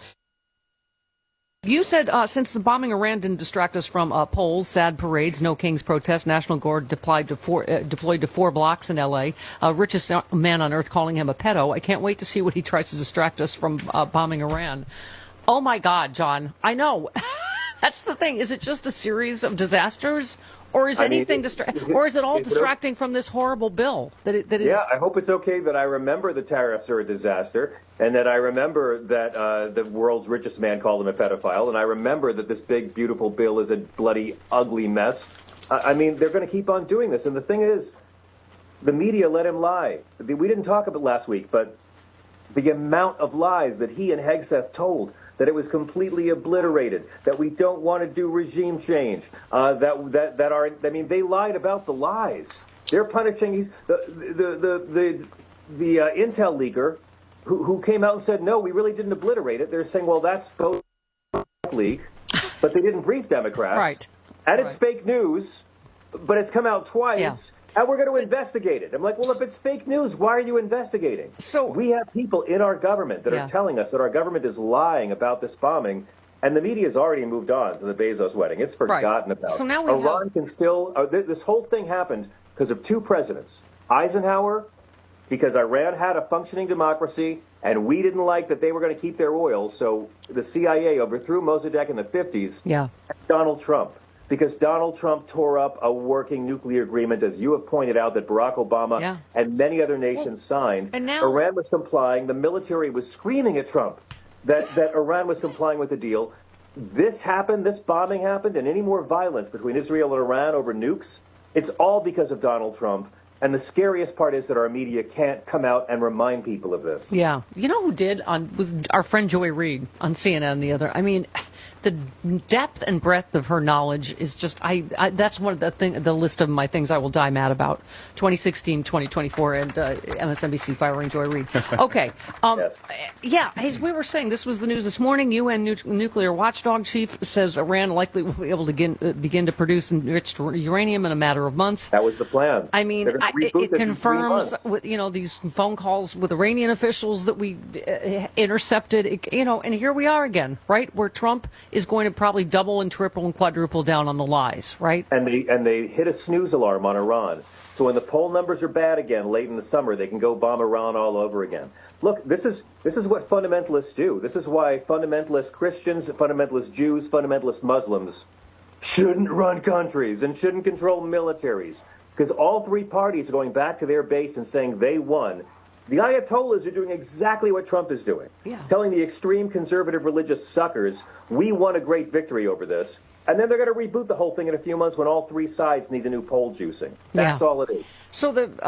You said since the bombing Iran didn't distract us from polls, sad parades, no King's protests, National Guard deployed to 4 blocks in L.A., richest man on earth calling him a pedo. I can't wait to see what he tries to distract us from bombing Iran. Oh, my God, John. I know. That's the thing. Is it just a series of disasters? Or is or is it all distracting from this horrible bill? Yeah, I hope it's okay that I remember the tariffs are a disaster, and that I remember that the world's richest man called him a pedophile, and I remember that this big, beautiful bill is a bloody, ugly mess. I mean, they're going to keep on doing this, and the thing is, the media let him lie. We didn't talk about it last week, but the amount of lies that he and Hegseth told, that it was completely obliterated, that we don't want to do regime change, they lied about the lies. They're punishing the intel leaker who came out and said, no, we really didn't obliterate it. They're saying, well, that's both leak, but they didn't brief Democrats. Right. And it's fake news, but it's come out twice. Yeah. And we're going to investigate it. I'm like, well, if it's fake news, why are you investigating? So we have people in our government that Yeah. are telling us that our government is lying about this bombing, and the media has already moved on to the Bezos wedding. It's forgotten about. So now we Iran can still. This whole thing happened because of two presidents: Eisenhower, because Iran had a functioning democracy, and we didn't like that they were going to keep their oil, so the CIA overthrew Mossadegh in the 50s. Yeah. And Donald Trump. Because Donald Trump tore up a working nuclear agreement, as you have pointed out, that Barack Obama and many other nations signed. And now Iran was complying. The military was screaming at Trump that Iran was complying with the deal. This happened, this bombing happened, and any more violence between Israel and Iran over nukes, it's all because of Donald Trump. And the scariest part is that our media can't come out and remind people of this. Yeah. You know who did was our friend Joy Reid on CNN the other. I mean, the depth and breadth of her knowledge is just that's one of the list of my things I will die mad about. 2016, 2024 and MSNBC firing Joy Reid. Okay. Yeah, as we were saying, this was the news this morning. UN nuclear watchdog chief says Iran likely will be able to begin to produce enriched uranium in a matter of months. That was the plan. I mean, it confirms with these phone calls with Iranian officials that we intercepted. And here we are again, right, where Trump is going to probably double and triple and quadruple down on the lies, right? And they hit a snooze alarm on Iran. So when the poll numbers are bad again late in the summer, they can go bomb Iran all over again. Look, this is what fundamentalists do. This is why fundamentalist Christians, fundamentalist Jews, fundamentalist Muslims shouldn't run countries and shouldn't control militaries. Because all three parties are going back to their base and saying they won. The Ayatollahs are doing exactly what Trump is doing. Telling the extreme conservative religious suckers, we won a great victory over this. And then they're going to reboot the whole thing in a few months when all three sides need a new poll juicing. That's all it is. So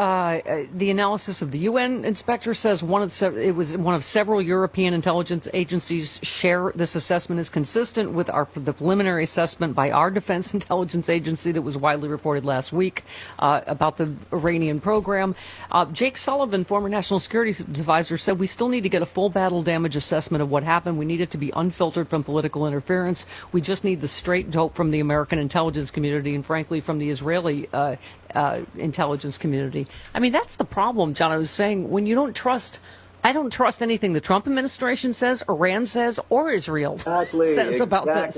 the analysis of the UN inspector says it was one of several European intelligence agencies share this assessment is consistent with the preliminary assessment by our Defense Intelligence Agency that was widely reported last week about the Iranian program. Jake Sullivan, former National Security Advisor, said we still need to get a full battle damage assessment of what happened. We need it to be unfiltered from political interference. We just need the straight dope from the American intelligence community and, frankly, from the Israeli intelligence community. I mean, that's the problem, John. I was saying, when you don't trust, I don't trust anything the Trump administration says, Iran says, or Israel says about this.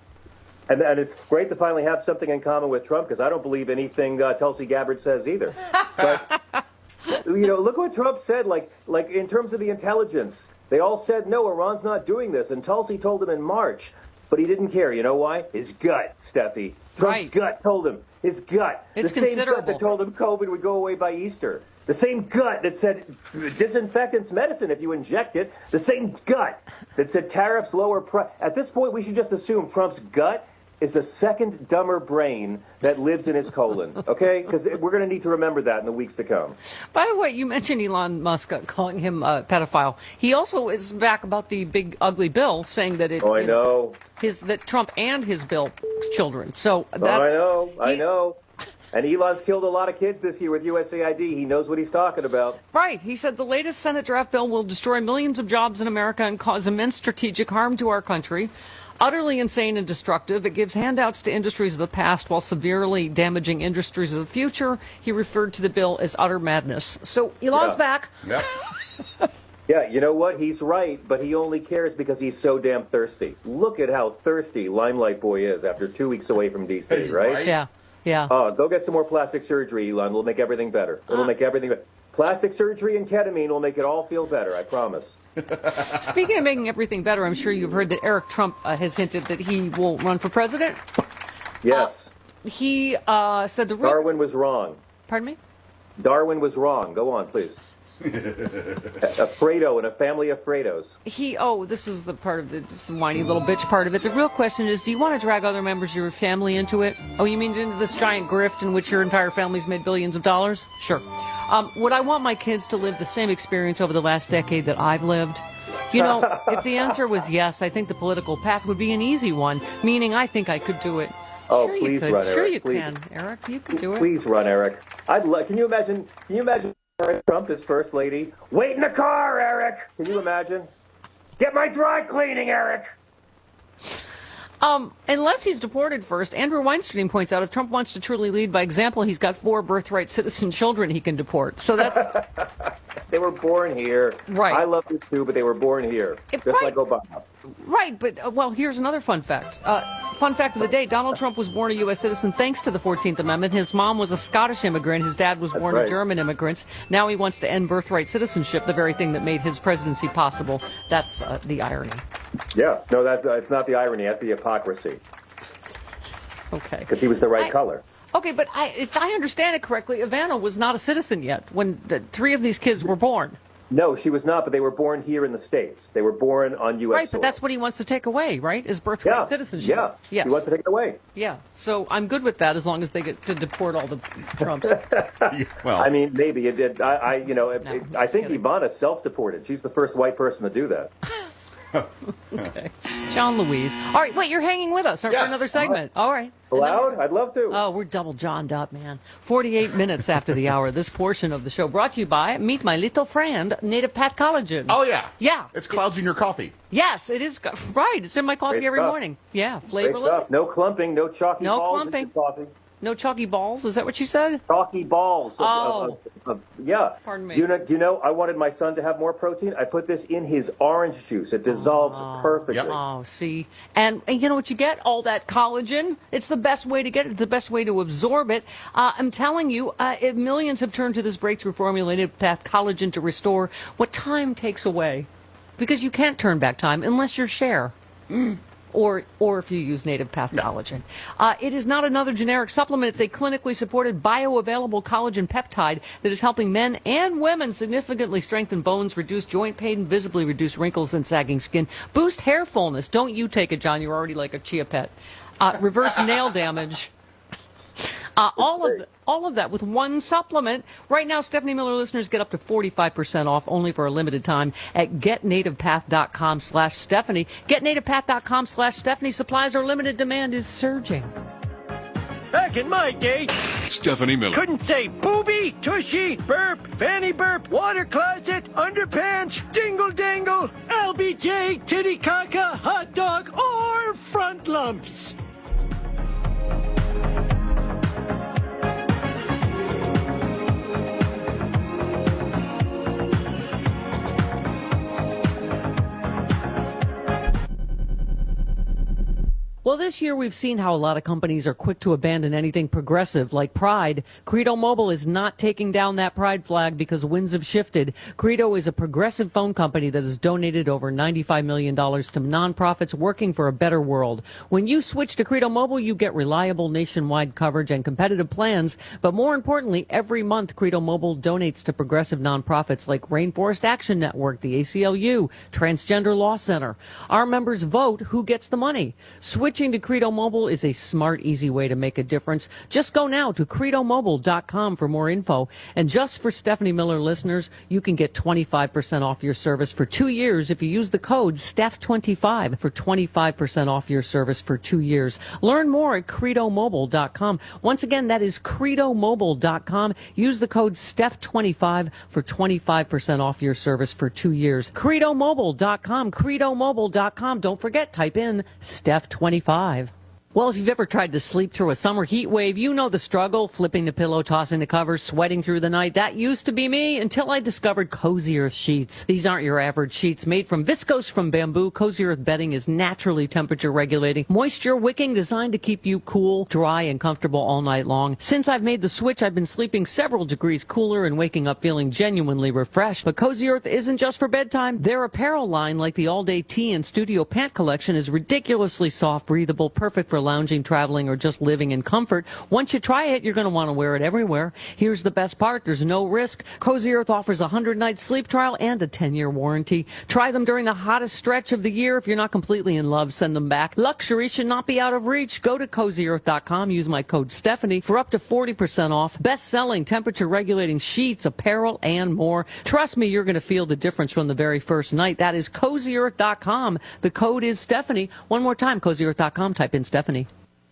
And it's great to finally have something in common with Trump, because I don't believe anything Tulsi Gabbard says either. But, look what Trump said, like in terms of the intelligence. They all said, no, Iran's not doing this. And Tulsi told him in March, but he didn't care. You know why? His gut, Steffi. Trump's gut told him. His gut. It's the same considerable. gut that told him COVID would go away by Easter. The same gut that said disinfectant's medicine if you inject it. The same gut that said tariffs lower price. At this point, we should just assume Trump's gut is a second dumber brain that lives in his colon, okay? Because we're going to need to remember that in the weeks to come. By the way, you mentioned Elon Musk calling him a pedophile. He also is back about the big ugly bill, saying that I know. That Trump and his bill children. So that's I know. And Elon's killed a lot of kids this year with USAID. He knows what he's talking about. Right. He said the latest Senate draft bill will destroy millions of jobs in America and cause immense strategic harm to our country. Utterly insane and destructive. It gives handouts to industries of the past while severely damaging industries of the future. He referred to the bill as utter madness. So Elon's back. Yeah. Yeah, you know what? He's right, but he only cares because he's so damn thirsty. Look at how thirsty Limelight Boy is after 2 weeks away from D.C., right? Yeah. Go get some more plastic surgery, Elon. It'll make everything better. It'll make everything better. Plastic surgery and ketamine will make it all feel better, I promise. Speaking of making everything better, I'm sure you've heard that Eric Trump has hinted that he will run for president. Yes. He said Darwin was wrong. Pardon me? Darwin was wrong. Go on, please. A Fredo and a family of Fredos. This is the part of this whiny little bitch part of it. The real question is, do you want to drag other members of your family into it? Oh, you mean into this giant grift in which your entire family's made billions of dollars? Sure. Would I want my kids to live the same experience over the last decade that I've lived? If the answer was yes, I think the political path would be an easy one, meaning I think I could do it. Oh, sure please run, Eric. Sure you please. can, Eric. You can do it. Please run, Eric. Can you imagine Trump as first lady? Wait in the car, Eric. Can you imagine? Get my dry cleaning, Eric. Unless he's deported first. Andrew Weinstein points out if Trump wants to truly lead by example, he's got 4 birthright citizen children he can deport. So that's... They were born here. Right. I love this too, but they were born here. Just like Obama. Right, but, well, here's another fun fact. Fun fact of the day, Donald Trump was born a U.S. citizen thanks to the 14th Amendment. His mom was a Scottish immigrant. His dad was born a German immigrant. Now he wants to end birthright citizenship, the very thing that made his presidency possible. That's the irony. Yeah. No, it's not the irony. That's the hypocrisy. Okay. Because he was the right color. Okay, but if I understand it correctly, Ivana was not a citizen yet when the 3 of these kids were born. No, she was not, but they were born here in the States. They were born on U.S. Right, but that's what he wants to take away, right? Is birthright citizenship. Yeah, yes. He wants to take it away. Yeah, so I'm good with that as long as they get to deport all the Trumps. Well, I mean, maybe it did. I think Ivana self-deported. She's the first white person to do that. Okay. John Louise. All right, wait, you're hanging with us for another segment. All right. Allowed? I'd love to. Oh, we're double Johned up, man. 48 minutes after the hour, this portion of the show brought to you by Meet My Little Friend, Native Path Collagen. Oh, yeah. Yeah. It's clouds in your coffee. Yes, it is. Right. It's in my coffee every morning. Yeah, flavorless. No clumping, no chalky balls. No clumping. In your coffee. No chalky balls? Is that what you said? Chalky balls. Yeah. Pardon me. Do you know, I wanted my son to have more protein. I put this in his orange juice. It dissolves perfectly. Oh, see. And you know what you get? All that collagen. It's the best way to get it. The best way to absorb it. I'm telling you, millions have turned to this breakthrough formulated path collagen to restore what time takes away. Because you can't turn back time unless you're Cher. Or if you use Native Path collagen. It is not another generic supplement. It's a clinically supported bioavailable collagen peptide that is helping men and women significantly strengthen bones, reduce joint pain, visibly reduce wrinkles and sagging skin, boost hair fullness. Don't you take it, John. You're already like a chia pet. Reverse nail damage. All of that with one supplement. Right now, Stephanie Miller listeners get up to 45% off only for a limited time at getnativepath.com/Stephanie. Getnativepath.com/Stephanie. Supplies are limited. Demand is surging. Back in my day, Stephanie Miller. couldn't say booby, tushy, burp, fanny burp, water closet, underpants, dingle dangle, LBJ, titty caca, hot dog, or front lumps. Well, this year we've seen how a lot of companies are quick to abandon anything progressive like Pride. Credo Mobile is not taking down that Pride flag because winds have shifted. Credo is a progressive phone company that has donated over $95 million to nonprofits working for a better world. When you switch to Credo Mobile, you get reliable nationwide coverage and competitive plans. But more importantly, every month Credo Mobile donates to progressive nonprofits like Rainforest Action Network, the ACLU, Transgender Law Center. Our members vote who gets the money. Switching to Credo Mobile is a smart, easy way to make a difference. Just go now to credomobile.com for more info. And just for Stephanie Miller listeners, you can get 25% off your service for 2 years if you use the code STEPH25 for 25% off your service for 2 years. Learn more at credomobile.com. Once again, that is credomobile.com. Use the code STEPH25 for 25% off your service for 2 years. Credomobile.com. Credomobile.com. Don't forget, type in STEPH25. Well, if you've ever tried to sleep through a summer heat wave, you know the struggle, flipping the pillow, tossing the covers, sweating through the night. That used to be me until I discovered Cozy Earth sheets. These aren't your average sheets. Made from viscose from bamboo, Cozy Earth bedding is naturally temperature regulating, moisture wicking, designed to keep you cool, dry, and comfortable all night long. Since I've made the switch, I've been sleeping several degrees cooler and waking up feeling genuinely refreshed. But Cozy Earth isn't just for bedtime. Their apparel line, like the all-day tee and studio pant collection, is ridiculously soft, breathable, perfect for lounging, traveling, or just living in comfort. Once you try it, you're going to want to wear it everywhere. Here's the best part. There's no risk. Cozy Earth offers a 100-night sleep trial and a 10-year warranty. Try them during the hottest stretch of the year. If you're not completely in love, send them back. Luxury should not be out of reach. Go to CozyEarth.com. Use my code Stephanie for up to 40% off. Best-selling, temperature-regulating sheets, apparel, and more. Trust me, you're going to feel the difference from the very first night. That is CozyEarth.com. The code is Stephanie. One more time, CozyEarth.com. Type in Stephanie.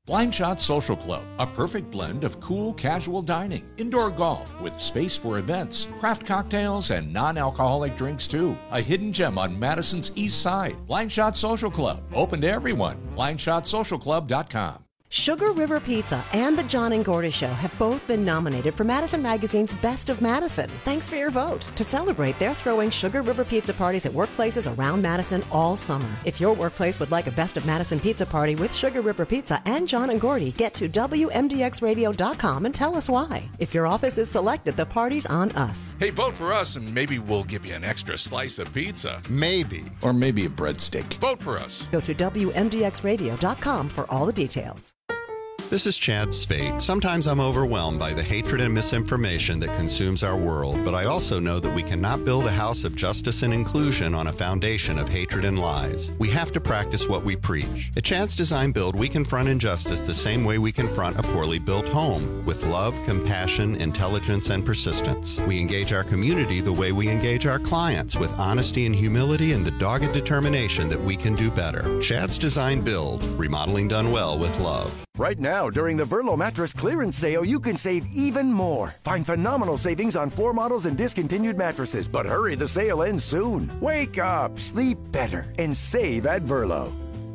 Blind Shot Social Club, a perfect blend of cool, casual dining, indoor golf with space for events, craft cocktails, and non-alcoholic drinks too. A hidden gem on Madison's East Side. Blind Shot Social Club, open to everyone. BlindShotSocialClub.com. Sugar River Pizza and The John and Gordy Show have both been nominated for Madison Magazine's Best of Madison. Thanks for your vote. To celebrate, they're throwing Sugar River Pizza parties at workplaces around Madison all summer. If your workplace would like a Best of Madison pizza party with Sugar River Pizza and John and Gordy, get to WMDXradio.com and tell us why. If your office is selected, the party's on us. Hey, vote for us and maybe we'll give you an extra slice of pizza. Maybe. Or maybe a breadstick. Vote for us. Go to WMDXradio.com for all the details. This is Chad Spate. Sometimes I'm overwhelmed by the hatred and misinformation that consumes our world, but I also know that we cannot build a house of justice and inclusion on a foundation of hatred and lies. We have to practice what we preach. At Chad's Design Build, we confront injustice the same way we confront a poorly built home, with love, compassion, intelligence, and persistence. We engage our community the way we engage our clients, with honesty and humility and the dogged determination that we can do better. Chad's Design Build, remodeling done well with love. Right now, during the Verlo mattress clearance sale, you can save even more. Find phenomenal savings on floor models and discontinued mattresses, but hurry, the sale ends soon. Wake up, sleep better, and save at Verlo.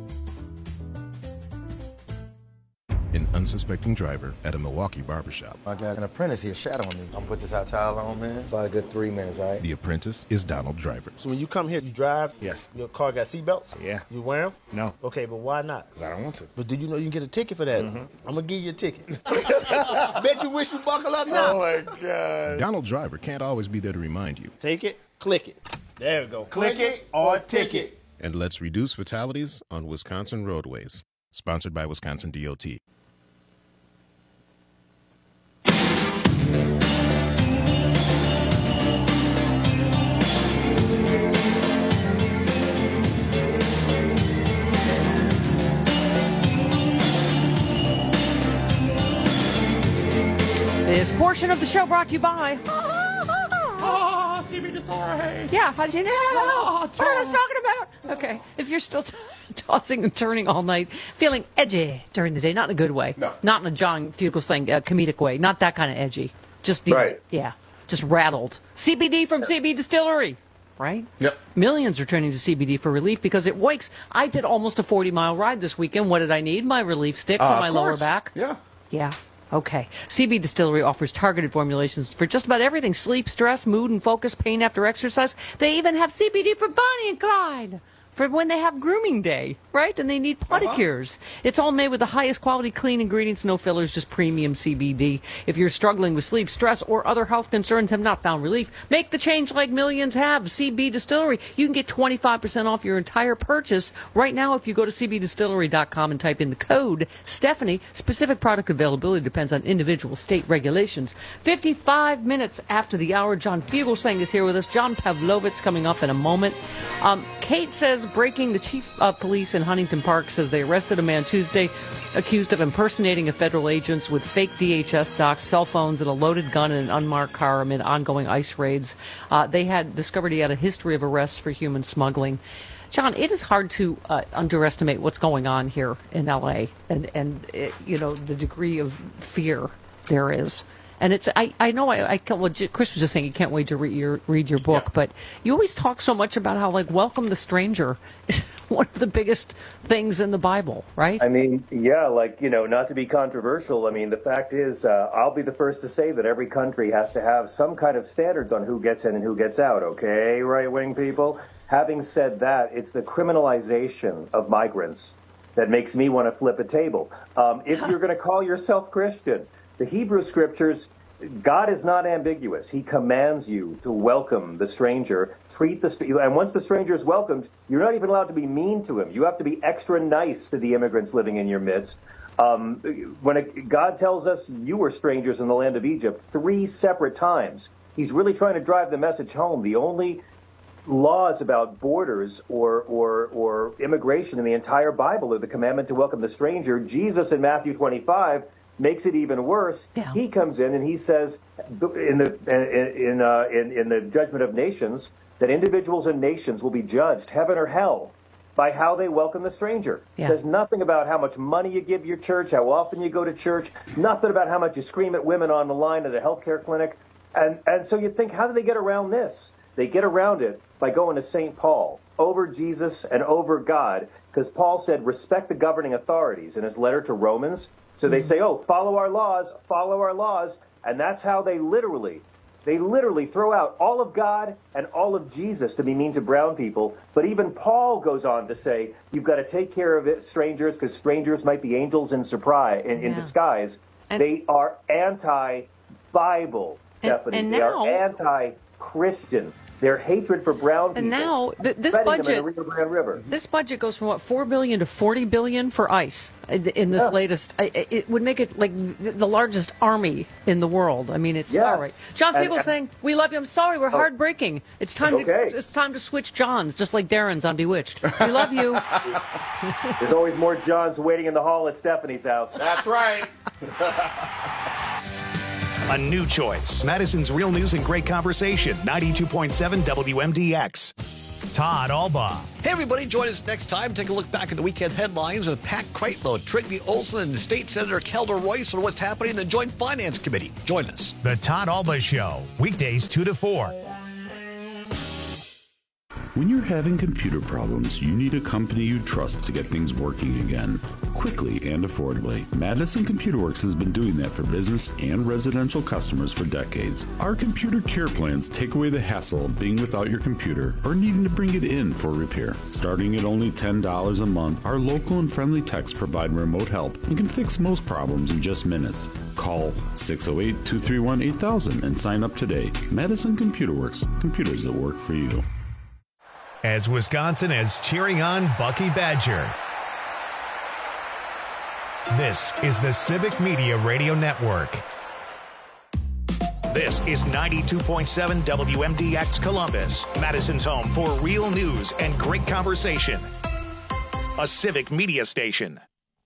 An unsuspecting driver at a Milwaukee barbershop. I got an apprentice here shadowing me. I'm gonna put this hot towel on, man. About a good 3 minutes, all right? The apprentice is Donald Driver. So when you come here, you drive? Yes. Your car got seatbelts? Yeah. You wear them? No. Okay, but why not? I don't want to. But do you know you can get a ticket for that? I'm gonna give you a ticket. Bet you wish you buckle up now. Oh my God. Donald Driver can't always be there to remind you. Take it, click it. There we go. Click it or ticket. And let's reduce fatalities on Wisconsin roadways. Sponsored by Wisconsin DOT. This portion of the show brought to you by... CB Distillery. Yeah, how'd you know? What I was talking about? Okay, if you're still tossing and turning all night, feeling edgy during the day, not in a good way. No. Not in a John Fugelsang comedic way. Not that kind of edgy. Just Right. Yeah, just rattled. CBD from CB Distillery. Right? Yep. Millions are turning to CBD for relief because it wakes. I did almost a 40-mile ride this weekend. What did I need? My relief stick for my lower back. Yeah. Yeah. Okay. CB Distillery offers targeted formulations for just about everything. Sleep, stress, mood, and focus, pain after exercise. They even have CBD for Bonnie and Clyde. For when they have grooming day, right? And they need pedicures. It's all made with the highest quality clean ingredients, no fillers, just premium CBD. If you're struggling with sleep, stress, or other health concerns have not found relief, make the change like millions have. CB Distillery. You can get 25% off your entire purchase right now if you go to cbdistillery.com and type in the code Stephanie. Specific product availability depends on individual state regulations. 55 minutes after the hour, John Fugelsang is here with us. John Pavlovitz coming up in a moment. Kate says breaking. The chief of police in Huntington Park says they arrested a man Tuesday accused of impersonating a federal agent with fake DHS stocks, cell phones, and a loaded gun in an unmarked car amid ongoing ICE raids. They had discovered he had a history of arrests for human smuggling. John, it is hard to underestimate what's going on here in L.A. and the degree of fear there is. And it's I know I can't. Well, Chris was just saying he can't wait to read your book, but you always talk so much about how welcome the stranger is one of the biggest things in the Bible, right? I mean, yeah, not to be controversial. I mean, the fact is, I'll be the first to say that every country has to have some kind of standards on who gets in and who gets out. Okay, right-wing people. Having said that, it's the criminalization of migrants that makes me want to flip a table. If you're going to call yourself Christian. The Hebrew scriptures, God is not ambiguous. He commands you to welcome the stranger, and once the stranger is welcomed, you're not even allowed to be mean to him. You have to be extra nice to the immigrants living in your midst. God tells us you were strangers in the land of Egypt 3 separate times. He's really trying to drive the message home. The only laws about borders or immigration in the entire Bible are the commandment to welcome the stranger. Jesus in Matthew 25 makes it even worse. Yeah. He comes in and he says, in the judgment of nations, that individuals and nations will be judged, heaven or hell, by how they welcome the stranger. Yeah. There's nothing about how much money you give your church, how often you go to church, nothing about how much you scream at women on the line at a healthcare clinic. And so you think, how do they get around this? They get around it by going to St. Paul, over Jesus and over God, because Paul said, respect the governing authorities in his letter to Romans. So they say, oh, follow our laws, and that's how they literally throw out all of God and all of Jesus to be mean to brown people. But even Paul goes on to say, you've got to take care of strangers, because strangers might be angels in disguise. And they are anti-Bible, Stephanie. And they are anti-Christian. Their hatred for brown people. And now this budget goes from what, $4 billion to $40 billion for ICE in this latest. It would make it like the largest army in the world. I mean, it's all right. John Fiegel's saying, "We love you. I'm sorry, we're heartbreaking. It's time to switch Johns, just like Darren's on Bewitched. We love you." There's always more Johns waiting in the hall at Stephanie's house. That's right. A new choice. Madison's Real News and Great Conversation. 92.7 WMDX. Todd Albaugh. Hey, everybody, join us next time. Take a look back at the weekend headlines with Pat Kreitlow, Trygve Olsen, and State Senator Kelda Royce on what's happening in the Joint Finance Committee. Join us. The Todd Albaugh Show. Weekdays 2 to 4. When you're having computer problems, you need a company you trust to get things working again, quickly and affordably. Madison Computer Works has been doing that for business and residential customers for decades. Our computer care plans take away the hassle of being without your computer or needing to bring it in for repair. Starting at only $10 a month, our local and friendly techs provide remote help and can fix most problems in just minutes. Call 608-231-8000 and sign up today. Madison Computer Works, computers that work for you. As Wisconsin is cheering on Bucky Badger. This is the Civic Media Radio Network. This is 92.7 WMDX Columbus, Madison's home for real news and great conversation. A Civic Media station.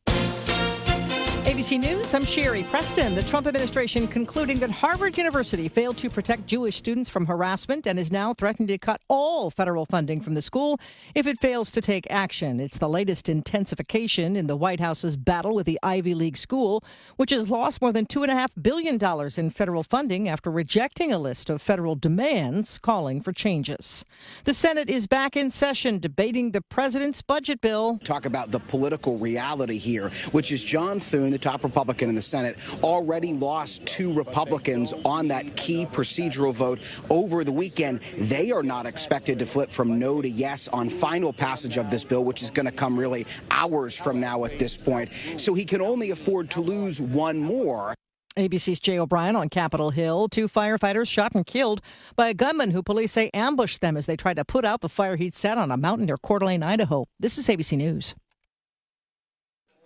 ABC News, I'm Sherry Preston. The Trump administration concluding that Harvard University failed to protect Jewish students from harassment and is now threatening to cut all federal funding from the school if it fails to take action. It's the latest intensification in the White House's battle with the Ivy League school, which has lost more than $2.5 billion in federal funding after rejecting a list of federal demands calling for changes. The Senate is back in session debating the president's budget bill. Talk about the political reality here, which is John Thune, the top Republican in the Senate, already lost 2 Republicans on that key procedural vote over the weekend. They are not expected to flip from no to yes on final passage of this bill, which is going to come really hours from now at this point. So he can only afford to lose one more. ABC's Jay O'Brien on Capitol Hill. 2 firefighters shot and killed by a gunman who police say ambushed them as they tried to put out the fire he'd set on a mountain near Coeur d'Alene, Idaho. This is ABC News.